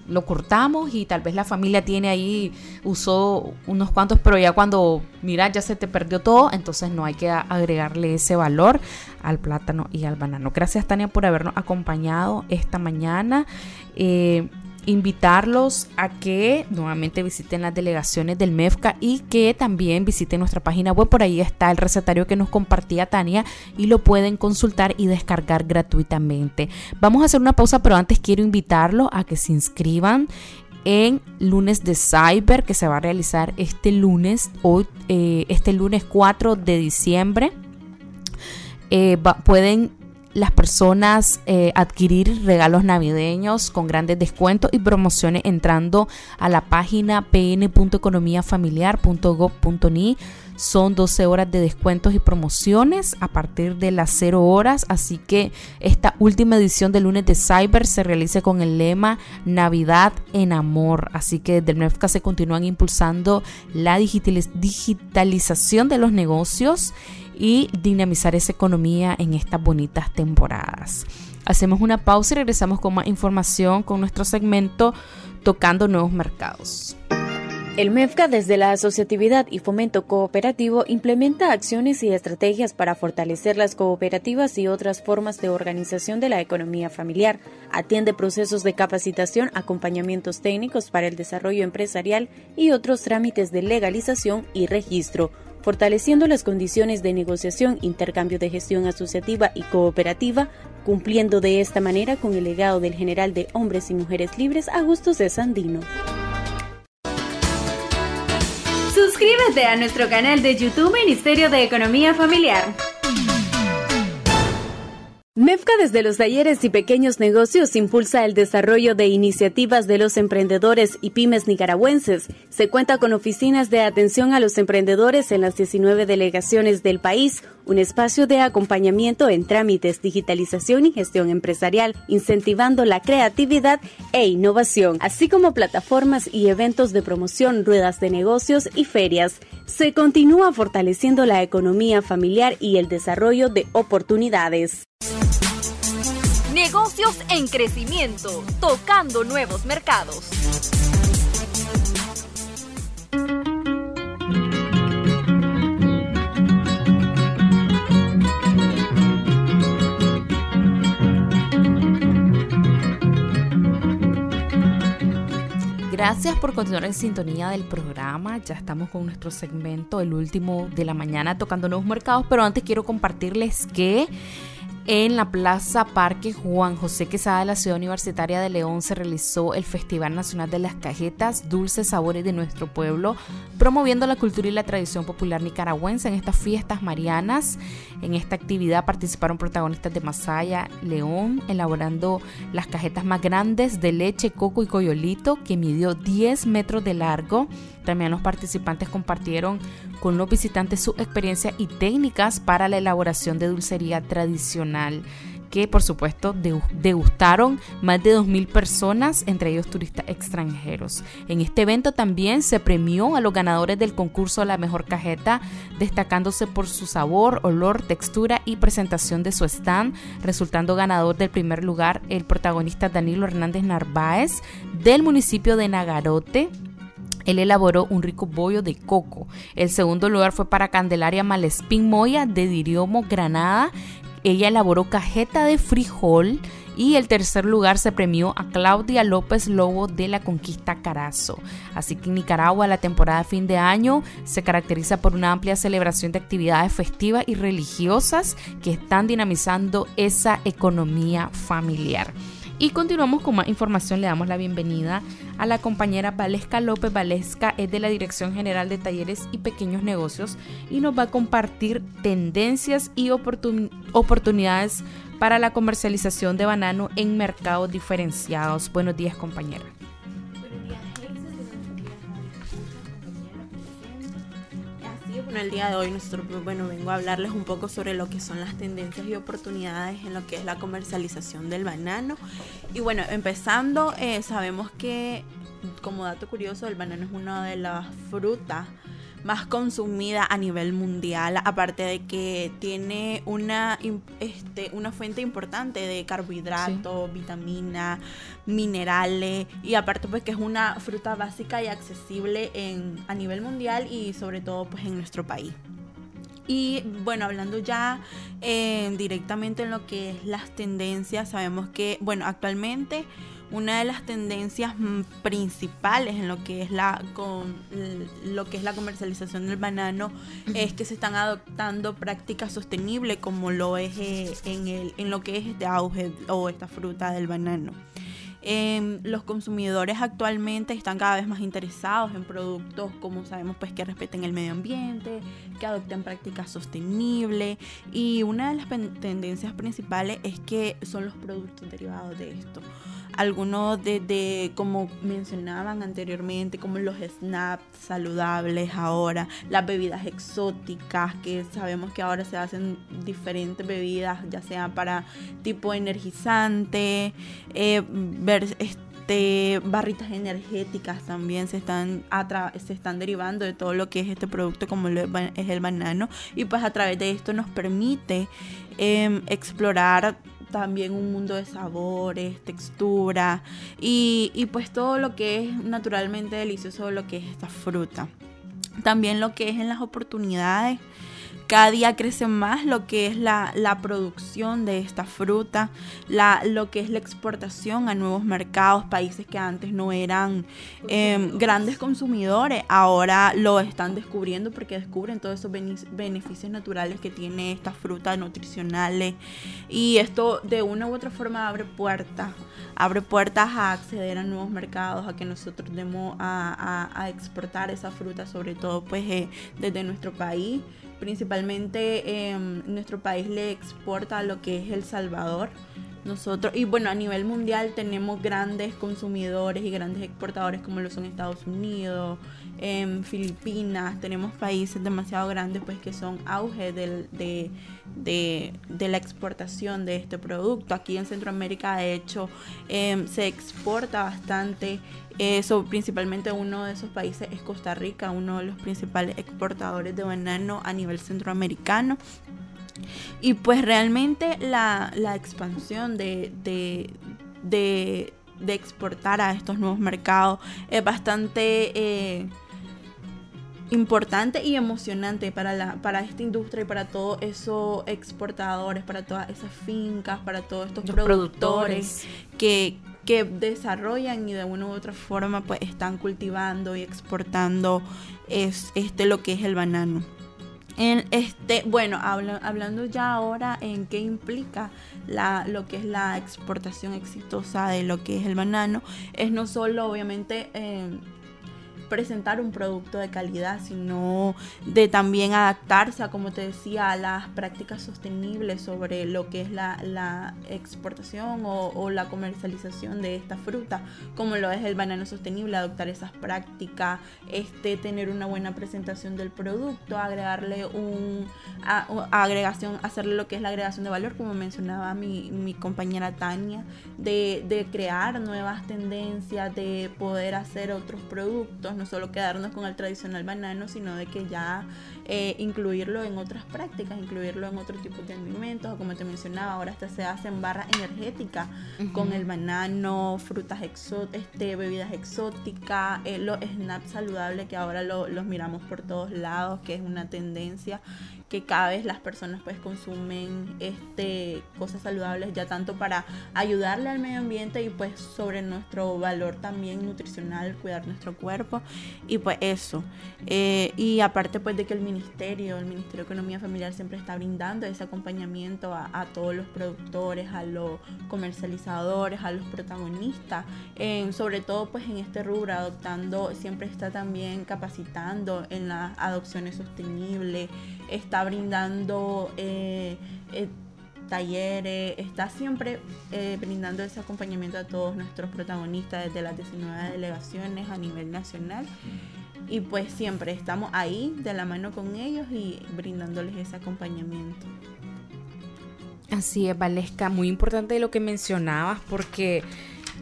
C: lo cortamos y tal vez la familia tiene ahí, usó unos cuantos, pero ya cuando, mira, ya se te perdió todo, entonces no hay que agregarle ese valor al plátano y al banano. Gracias, Tania, por habernos acompañado esta mañana. Eh, invitarlos a que nuevamente visiten las delegaciones del MEFCA y que también visiten nuestra página web. Por ahí está el recetario que nos compartía Tania y lo pueden consultar y descargar gratuitamente. Vamos a hacer una pausa, pero antes quiero invitarlos a que se inscriban en Lunes de Cyber, que se va a realizar este lunes, hoy, eh, este lunes cuatro de diciembre. Eh, va, pueden las personas eh, adquirir regalos navideños con grandes descuentos y promociones entrando a la página p n punto economía familiar punto gov punto n i. Son doce horas de descuentos y promociones a partir de las cero horas, así que esta última edición de Lunes de Cyber se realiza con el lema Navidad en Amor, así que desde el MEFCA se continúan impulsando la digitaliz- digitalización de los negocios y dinamizar esa economía en estas bonitas temporadas. Hacemos una pausa y regresamos con más información con nuestro segmento Tocando Nuevos Mercados.
E: El MEFCA, desde la asociatividad y fomento cooperativo, implementa acciones y estrategias para fortalecer las cooperativas y otras formas de organización de la economía familiar. Atiende procesos de capacitación, acompañamientos técnicos para el desarrollo empresarial y otros trámites de legalización y registro, fortaleciendo las condiciones de negociación, intercambio de gestión asociativa y cooperativa, cumpliendo de esta manera con el legado del general de Hombres y Mujeres Libres, Augusto C. Sandino. Suscríbete a nuestro canal de YouTube Ministerio de Economía Familiar. MEFCA, desde los talleres y pequeños negocios, impulsa el desarrollo de iniciativas de los emprendedores y pymes nicaragüenses. Se cuenta con oficinas de atención a los emprendedores en las diecinueve delegaciones del país, un espacio de acompañamiento en trámites, digitalización y gestión empresarial, incentivando la creatividad e innovación, así como plataformas y eventos de promoción, ruedas de negocios y ferias. Se continúa fortaleciendo la economía familiar y el desarrollo de oportunidades.
F: Negocios en crecimiento, tocando nuevos mercados.
C: Gracias por continuar en sintonía del programa. Ya estamos con nuestro segmento, el último de la mañana, tocando nuevos mercados, pero antes quiero compartirles que en la Plaza Parque Juan José Quesada de la Ciudad Universitaria de León se realizó el Festival Nacional de las Cajetas, Dulces Sabores de Nuestro Pueblo, promoviendo la cultura y la tradición popular nicaragüense en estas fiestas marianas. En esta actividad participaron protagonistas de Masaya, León, elaborando las cajetas más grandes de leche, coco y coyolito, que midió diez metros de largo. También los participantes compartieron con los visitantes sus experiencias y técnicas para la elaboración de dulcería tradicional, que por supuesto degustaron más de dos mil personas, entre ellos turistas extranjeros. En este evento también se premió a los ganadores del concurso de la mejor cajeta, destacándose por su sabor, olor, textura y presentación de su stand, resultando ganador del primer lugar el protagonista Danilo Hernández Narváez del municipio de Nagarote. Él elaboró un rico bollo de coco. El segundo lugar fue para Candelaria Malespín Moya de Diriomo, Granada. Ella elaboró cajeta de frijol. Y el tercer lugar se premió a Claudia López Lobo de la Conquista Carazo. Así que en Nicaragua la temporada de fin de año se caracteriza por una amplia celebración de actividades festivas y religiosas que están dinamizando esa economía familiar. Y continuamos con más información. Le damos la bienvenida a la compañera Valesca López. Valesca es de la Dirección General de Talleres y Pequeños Negocios y nos va a compartir tendencias y oportun- oportunidades para la comercialización de banano en mercados diferenciados. Buenos días, compañera.
J: Bueno, el día de hoy nosotros, bueno, vengo a hablarles un poco sobre lo que son las tendencias y oportunidades en lo que es la comercialización del banano. Y bueno, empezando, eh, sabemos que, como dato curioso, el banano es una de las frutas más consumida a nivel mundial, aparte de que tiene una, este, una fuente importante de carbohidratos, sí. vitaminas, minerales, y aparte pues que es una fruta básica y accesible en, a nivel mundial y sobre todo pues en nuestro país. Y bueno, hablando ya eh, directamente en lo que es las tendencias, sabemos que, bueno, actualmente una de las tendencias principales en lo que es la con lo que es la comercialización del banano es que se están adoptando prácticas sostenibles, como lo es eh, en el en lo que es este auge o esta fruta del banano. Eh, los consumidores actualmente están cada vez más interesados en productos, como sabemos, pues que respeten el medio ambiente, que adopten prácticas sostenibles, y una de las tendencias principales es que son los productos derivados de esto. Algunos de, de, como mencionaban anteriormente, como los snacks saludables ahora, las bebidas exóticas, que sabemos que ahora se hacen diferentes bebidas, ya sea para tipo energizante, eh, ver, este, barritas energéticas también se están, atra- se están derivando de todo lo que es este producto, como lo es el banano, y pues a través de esto nos permite eh, explorar también un mundo de sabores, textura y, y pues todo lo que es naturalmente delicioso de lo que es esta fruta. También lo que es en las oportunidades, cada día crece más lo que es la, la producción de esta fruta, la, lo que es la exportación a nuevos mercados, países que antes no eran eh, grandes consumidores, ahora lo están descubriendo porque descubren todos esos beneficios naturales que tiene esta fruta, nutricionales, y esto de una u otra forma abre puertas, abre puertas a acceder a nuevos mercados, a que nosotros demos a, a, a exportar esa fruta, sobre todo pues eh, desde nuestro país. Principalmente eh, nuestro país le exporta a lo que es El Salvador. Nosotros, y bueno, a nivel mundial tenemos grandes consumidores y grandes exportadores como lo son Estados Unidos, eh, Filipinas. Tenemos países demasiado grandes pues que son auge del, de, de, de la exportación de este producto. Aquí en Centroamérica, de hecho, eh, se exporta bastante. Eso, principalmente uno de esos países es Costa Rica, uno de los principales exportadores de banano a nivel centroamericano. Y pues realmente la, la expansión de, de, de, de exportar a estos nuevos mercados es bastante eh, importante y emocionante para, la, para esta industria y para todos esos exportadores, para todas esas fincas, para todos estos productores, productores que que desarrollan y de una u otra forma pues están cultivando y exportando es, este lo que es el banano. En este, bueno, habla, hablando ya ahora en qué implica la, lo que es la exportación exitosa de lo que es el banano, es no solo obviamente eh, presentar un producto de calidad, sino de también adaptarse a, como te decía, a las prácticas sostenibles sobre lo que es la, la exportación o, o la comercialización de esta fruta, como lo es el banano sostenible, adoptar esas prácticas, este, tener una buena presentación del producto, agregarle un a, a agregación, hacerle lo que es la agregación de valor, como mencionaba mi, mi compañera Tania, de, de crear nuevas tendencias, de poder hacer otros productos, no solo quedarnos con el tradicional banano, sino de que ya eh, incluirlo en otras prácticas, incluirlo en otro tipo de alimentos, o como te mencionaba, ahora hasta se hacen barras energéticas uh-huh. con el banano, frutas exóticas, este, bebidas exóticas, eh, los snacks saludables que ahora lo, los miramos por todos lados, que es una tendencia que cada vez las personas pues consumen este cosas saludables, ya tanto para ayudarle al medio ambiente y pues sobre nuestro valor también nutricional, cuidar nuestro cuerpo y pues eso. Eh, y aparte pues de que el ministerio, el Ministerio de Economía Familiar siempre está brindando ese acompañamiento a, a todos los productores, a los comercializadores, a los protagonistas, eh, sobre todo pues en este rubro, adoptando, siempre está también capacitando en las adopciones sostenibles, está brindando eh, eh, talleres, está siempre eh, brindando ese acompañamiento a todos nuestros protagonistas desde las diecinueve delegaciones a nivel nacional, y pues siempre estamos ahí de la mano con ellos y brindándoles ese acompañamiento.
C: Así es, Valesca, muy importante lo que mencionabas, porque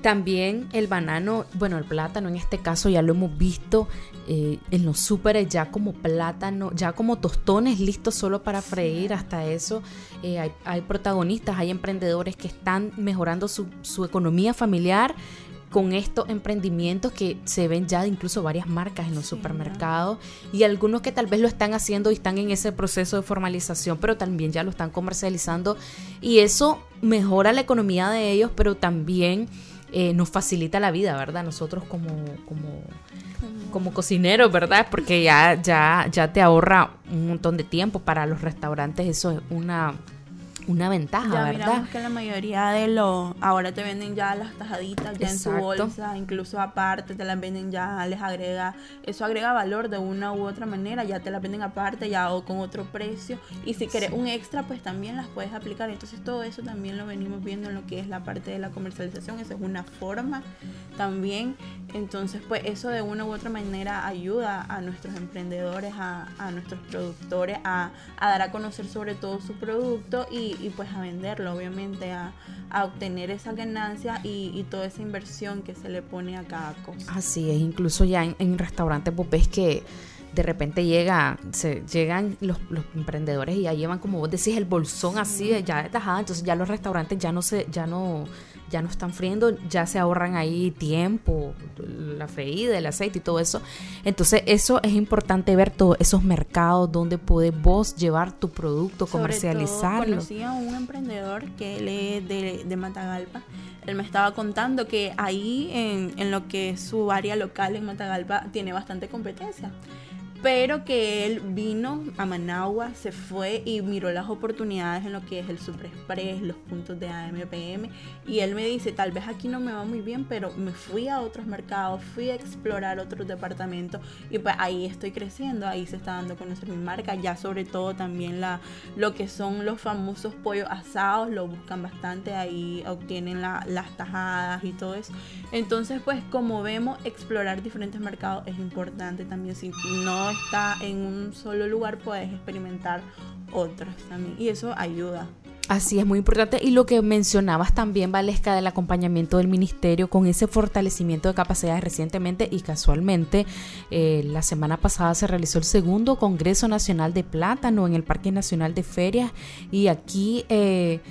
C: También el banano, bueno, el plátano en este caso ya lo hemos visto eh, en los súperes ya como plátano, ya como tostones listos solo para freír, hasta eso. Eh, hay, hay protagonistas, hay emprendedores que están mejorando su, su economía familiar con estos emprendimientos que se ven ya incluso varias marcas en los sí, supermercados, ¿no? Y algunos que tal vez lo están haciendo y están en ese proceso de formalización, pero también ya lo están comercializando, y eso mejora la economía de ellos, pero también eh, nos facilita la vida, ¿verdad? Nosotros como como como cocineros, ¿verdad? Porque ya ya ya te ahorra un montón de tiempo. Para los restaurantes eso es una una ventaja,
J: ya
C: ¿verdad?
J: Miramos que la mayoría de los, ahora te venden ya las tajaditas ya Exacto. en su bolsa, incluso aparte te las venden ya, les agrega, eso agrega valor de una u otra manera, ya te las venden aparte ya o con otro precio, y si quieres sí. un extra pues también las puedes aplicar. Entonces todo eso también lo venimos viendo en lo que es la parte de la comercialización, esa es una forma también. Entonces pues eso de una u otra manera ayuda a nuestros emprendedores, a, a nuestros productores a, a dar a conocer sobre todo su producto y y pues a venderlo, obviamente, a, a obtener esa ganancia y, y toda esa inversión que se le pone a cada cosa.
C: Así es, incluso ya en, en restaurantes vos ves que de repente llega, se, llegan los, los emprendedores y ya llevan, como vos decís, el bolsón sí. así, ya de tajada. Entonces ya los restaurantes ya no se, ya no, ya no están friendo, ya se ahorran ahí tiempo, la freída, el aceite y todo eso. Entonces eso es importante ver todos esos mercados donde podés vos llevar tu producto,
J: Sobre
C: comercializarlo.
J: Todo, conocí a un emprendedor que él es de, de Matagalpa. Él me estaba contando que ahí en, en lo que es su área local en Matagalpa tiene bastante competencia, pero que él vino a Managua, se fue y miró las oportunidades en lo que es el Super Express, los puntos de A M P M, y él me dice, tal vez aquí no me va muy bien, pero me fui a otros mercados, fui a explorar otros departamentos, y pues ahí estoy creciendo, ahí se está dando a conocer mi marca, ya sobre todo también la, lo que son los famosos pollos asados, lo buscan bastante, ahí obtienen la, las tajadas y todo eso. Entonces pues como vemos, explorar diferentes mercados es importante también. Si no está en un solo lugar, puedes experimentar otros también, y eso ayuda.
C: Así es, muy importante. Y lo que mencionabas también, Valesca, del acompañamiento del ministerio con ese fortalecimiento de capacidades. Recientemente y casualmente eh, la semana pasada se realizó el segundo Congreso Nacional de Plátano en el Parque Nacional de Ferias, y aquí eh,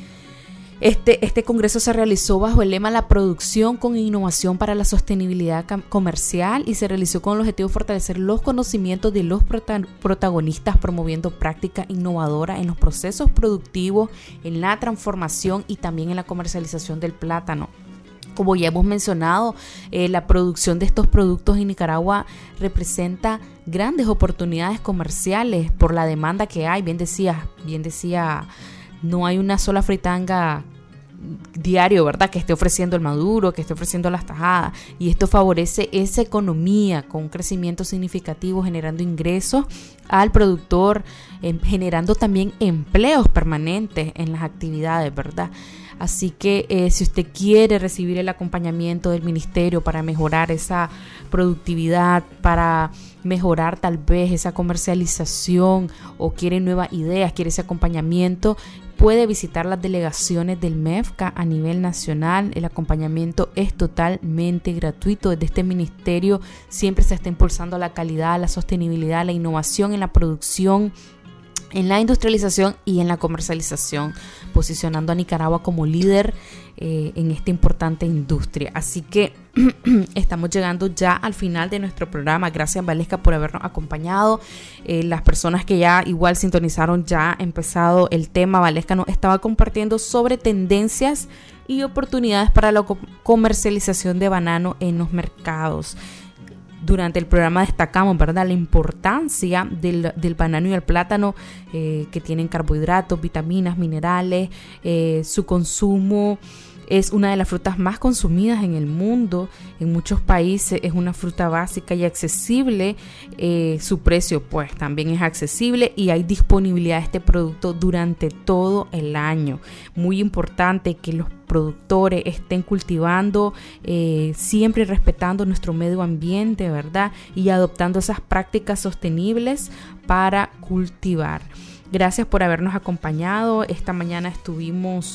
C: Este, este congreso se realizó bajo el lema La producción con innovación para la sostenibilidad cam- comercial, y se realizó con el objetivo de fortalecer los conocimientos de los prota- protagonistas, promoviendo prácticas innovadoras en los procesos productivos, en la transformación y también en la comercialización del plátano. Como ya hemos mencionado, eh, la producción de estos productos en Nicaragua representa grandes oportunidades comerciales por la demanda que hay. Bien decía, bien decía, no hay una sola fritanga diario, ¿verdad?, que esté ofreciendo el maduro, que esté ofreciendo las tajadas, y esto favorece esa economía con un crecimiento significativo, generando ingresos al productor, eh, generando también empleos permanentes en las actividades, ¿verdad? Así que eh, si usted quiere recibir el acompañamiento del ministerio para mejorar esa productividad, para mejorar tal vez esa comercialización, o quiere nuevas ideas, quiere ese acompañamiento, puede visitar las delegaciones del MEFCA a nivel nacional. El acompañamiento es totalmente gratuito. Desde este ministerio siempre se está impulsando la calidad, la sostenibilidad, la innovación en la producción, en la industrialización y en la comercialización, posicionando a Nicaragua como líder eh, en esta importante industria. Así que estamos llegando ya al final de nuestro programa. Gracias, Valesca, por habernos acompañado. Eh, las personas que ya igual sintonizaron, ya ha empezado el tema. Valesca nos estaba compartiendo sobre tendencias y oportunidades para la co- comercialización de banano en los mercados. Durante el programa destacamos, ¿verdad?, la importancia del, del banano y el plátano, eh, que tienen carbohidratos, vitaminas, minerales. Eh, su consumo es una de las frutas más consumidas en el mundo. En muchos países es una fruta básica y accesible. Eh, su precio pues también es accesible, y hay disponibilidad de este producto durante todo el año. Muy importante que los productores estén cultivando eh, siempre respetando nuestro medio ambiente, ¿verdad?, y adoptando esas prácticas sostenibles para cultivar. Gracias por habernos acompañado. Esta mañana estuvimos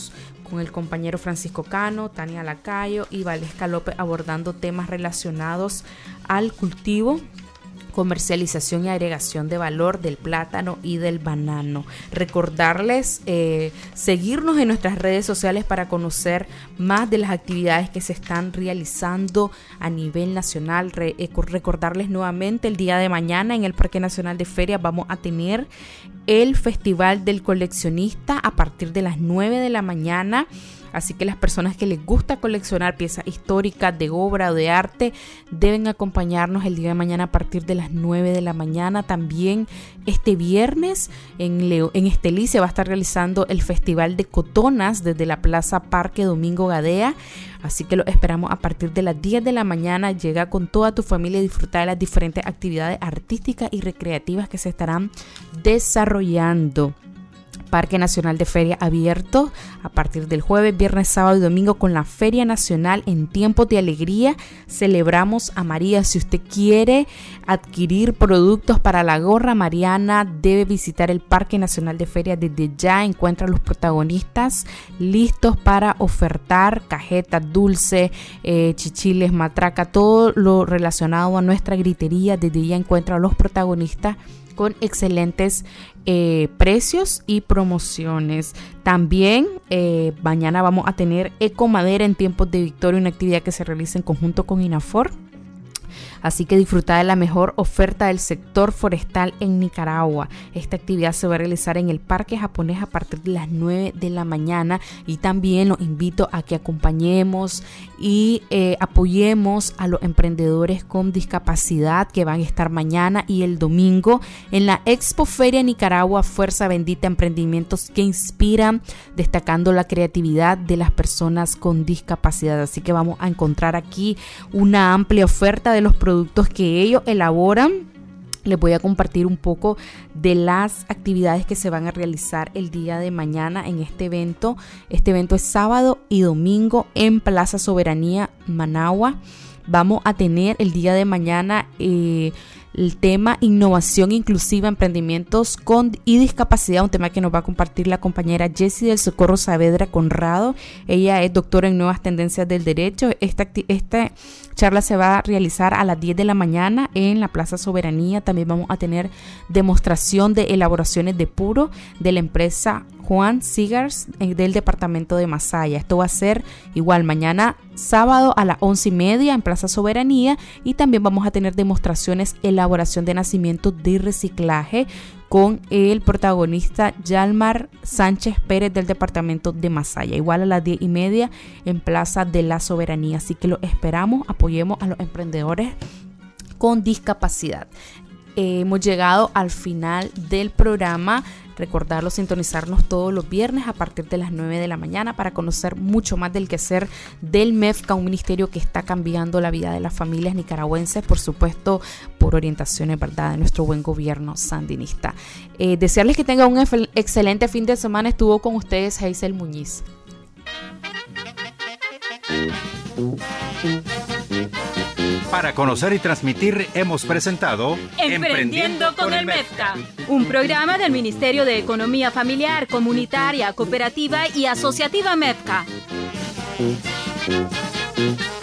C: con el compañero Francisco Cano, Tania Lacayo y Valesca López abordando temas relacionados al cultivo, comercialización y agregación de valor del plátano y del banano. Recordarles eh, seguirnos en nuestras redes sociales para conocer más de las actividades que se están realizando a nivel nacional. Re, eh, recordarles nuevamente el día de mañana en el Parque Nacional de Ferias vamos a tener el Festival del Coleccionista a partir de las nueve de la mañana. Así que las personas que les gusta coleccionar piezas históricas de obra o de arte deben acompañarnos el día de mañana a partir de las nueve de la mañana. También este viernes en, Leo, en Estelí se va a estar realizando el Festival de Cotonas desde la Plaza Parque Domingo Gadea. Así que lo esperamos a partir de las diez de la mañana. Llega con toda tu familia a disfrutar de las diferentes actividades artísticas y recreativas que se estarán desarrollando. Parque Nacional de Feria abierto a partir del jueves, viernes, sábado y domingo con la Feria Nacional en tiempos de alegría. Celebramos a María. Si usted quiere adquirir productos para la gorra mariana, debe visitar el Parque Nacional de Feria. Desde ya encuentra a los protagonistas listos para ofertar cajetas, dulce, eh, chichiles, matraca, todo lo relacionado a nuestra gritería. Desde ya encuentra a los protagonistas con excelentes eh, precios y promociones. También eh, mañana vamos a tener Ecomadera en tiempos de Victoria, una actividad que se realiza en conjunto con INAFOR. Así que disfruta de la mejor oferta del sector forestal en Nicaragua. Esta actividad se va a realizar en el Parque Japonés a partir de las nueve de la mañana. Y también los invito a que acompañemos y eh, apoyemos a los emprendedores con discapacidad que van a estar mañana y el domingo en la Expo Feria Nicaragua Fuerza Bendita, emprendimientos que inspiran, destacando la creatividad de las personas con discapacidad. Así que vamos a encontrar aquí una amplia oferta de los productos que ellos elaboran. Les voy a compartir un poco de las actividades que se van a realizar el día de mañana en este evento. Este evento es sábado y domingo en Plaza Soberanía, Managua. Vamos a tener el día de mañana eh, el tema innovación inclusiva, emprendimientos con y discapacidad, un tema que nos va a compartir la compañera Jessie del Socorro Saavedra Conrado. Ella es doctora en nuevas tendencias del derecho. Esta, esta charla se va a realizar a las diez de la mañana en la Plaza Soberanía. También vamos a tener demostración de elaboraciones de puro de la empresa Juan Cigars del departamento de Masaya. Esto va a ser igual mañana sábado a las once y media en Plaza Soberanía. Y también vamos a tener demostraciones elaboración de nacimiento de reciclaje con el protagonista Yalmar Sánchez Pérez del departamento de Masaya, igual a las diez y media en Plaza de la Soberanía. Así que lo esperamos, apoyemos a los emprendedores con discapacidad. Eh, hemos llegado al final del programa. Recordarlo, sintonizarnos todos los viernes a partir de las nueve de la mañana para conocer mucho más del quehacer del MEFCA, un ministerio que está cambiando la vida de las familias nicaragüenses, por supuesto, por orientaciones, ¿verdad?, de nuestro buen gobierno sandinista. Eh, desearles que tengan un efe- excelente fin de semana. Estuvo con ustedes Hazel Muñiz.
A: Para conocer y transmitir hemos presentado
B: Emprendiendo con el MEFCA, un programa del Ministerio de Economía Familiar, Comunitaria, Cooperativa y Asociativa MEFCA.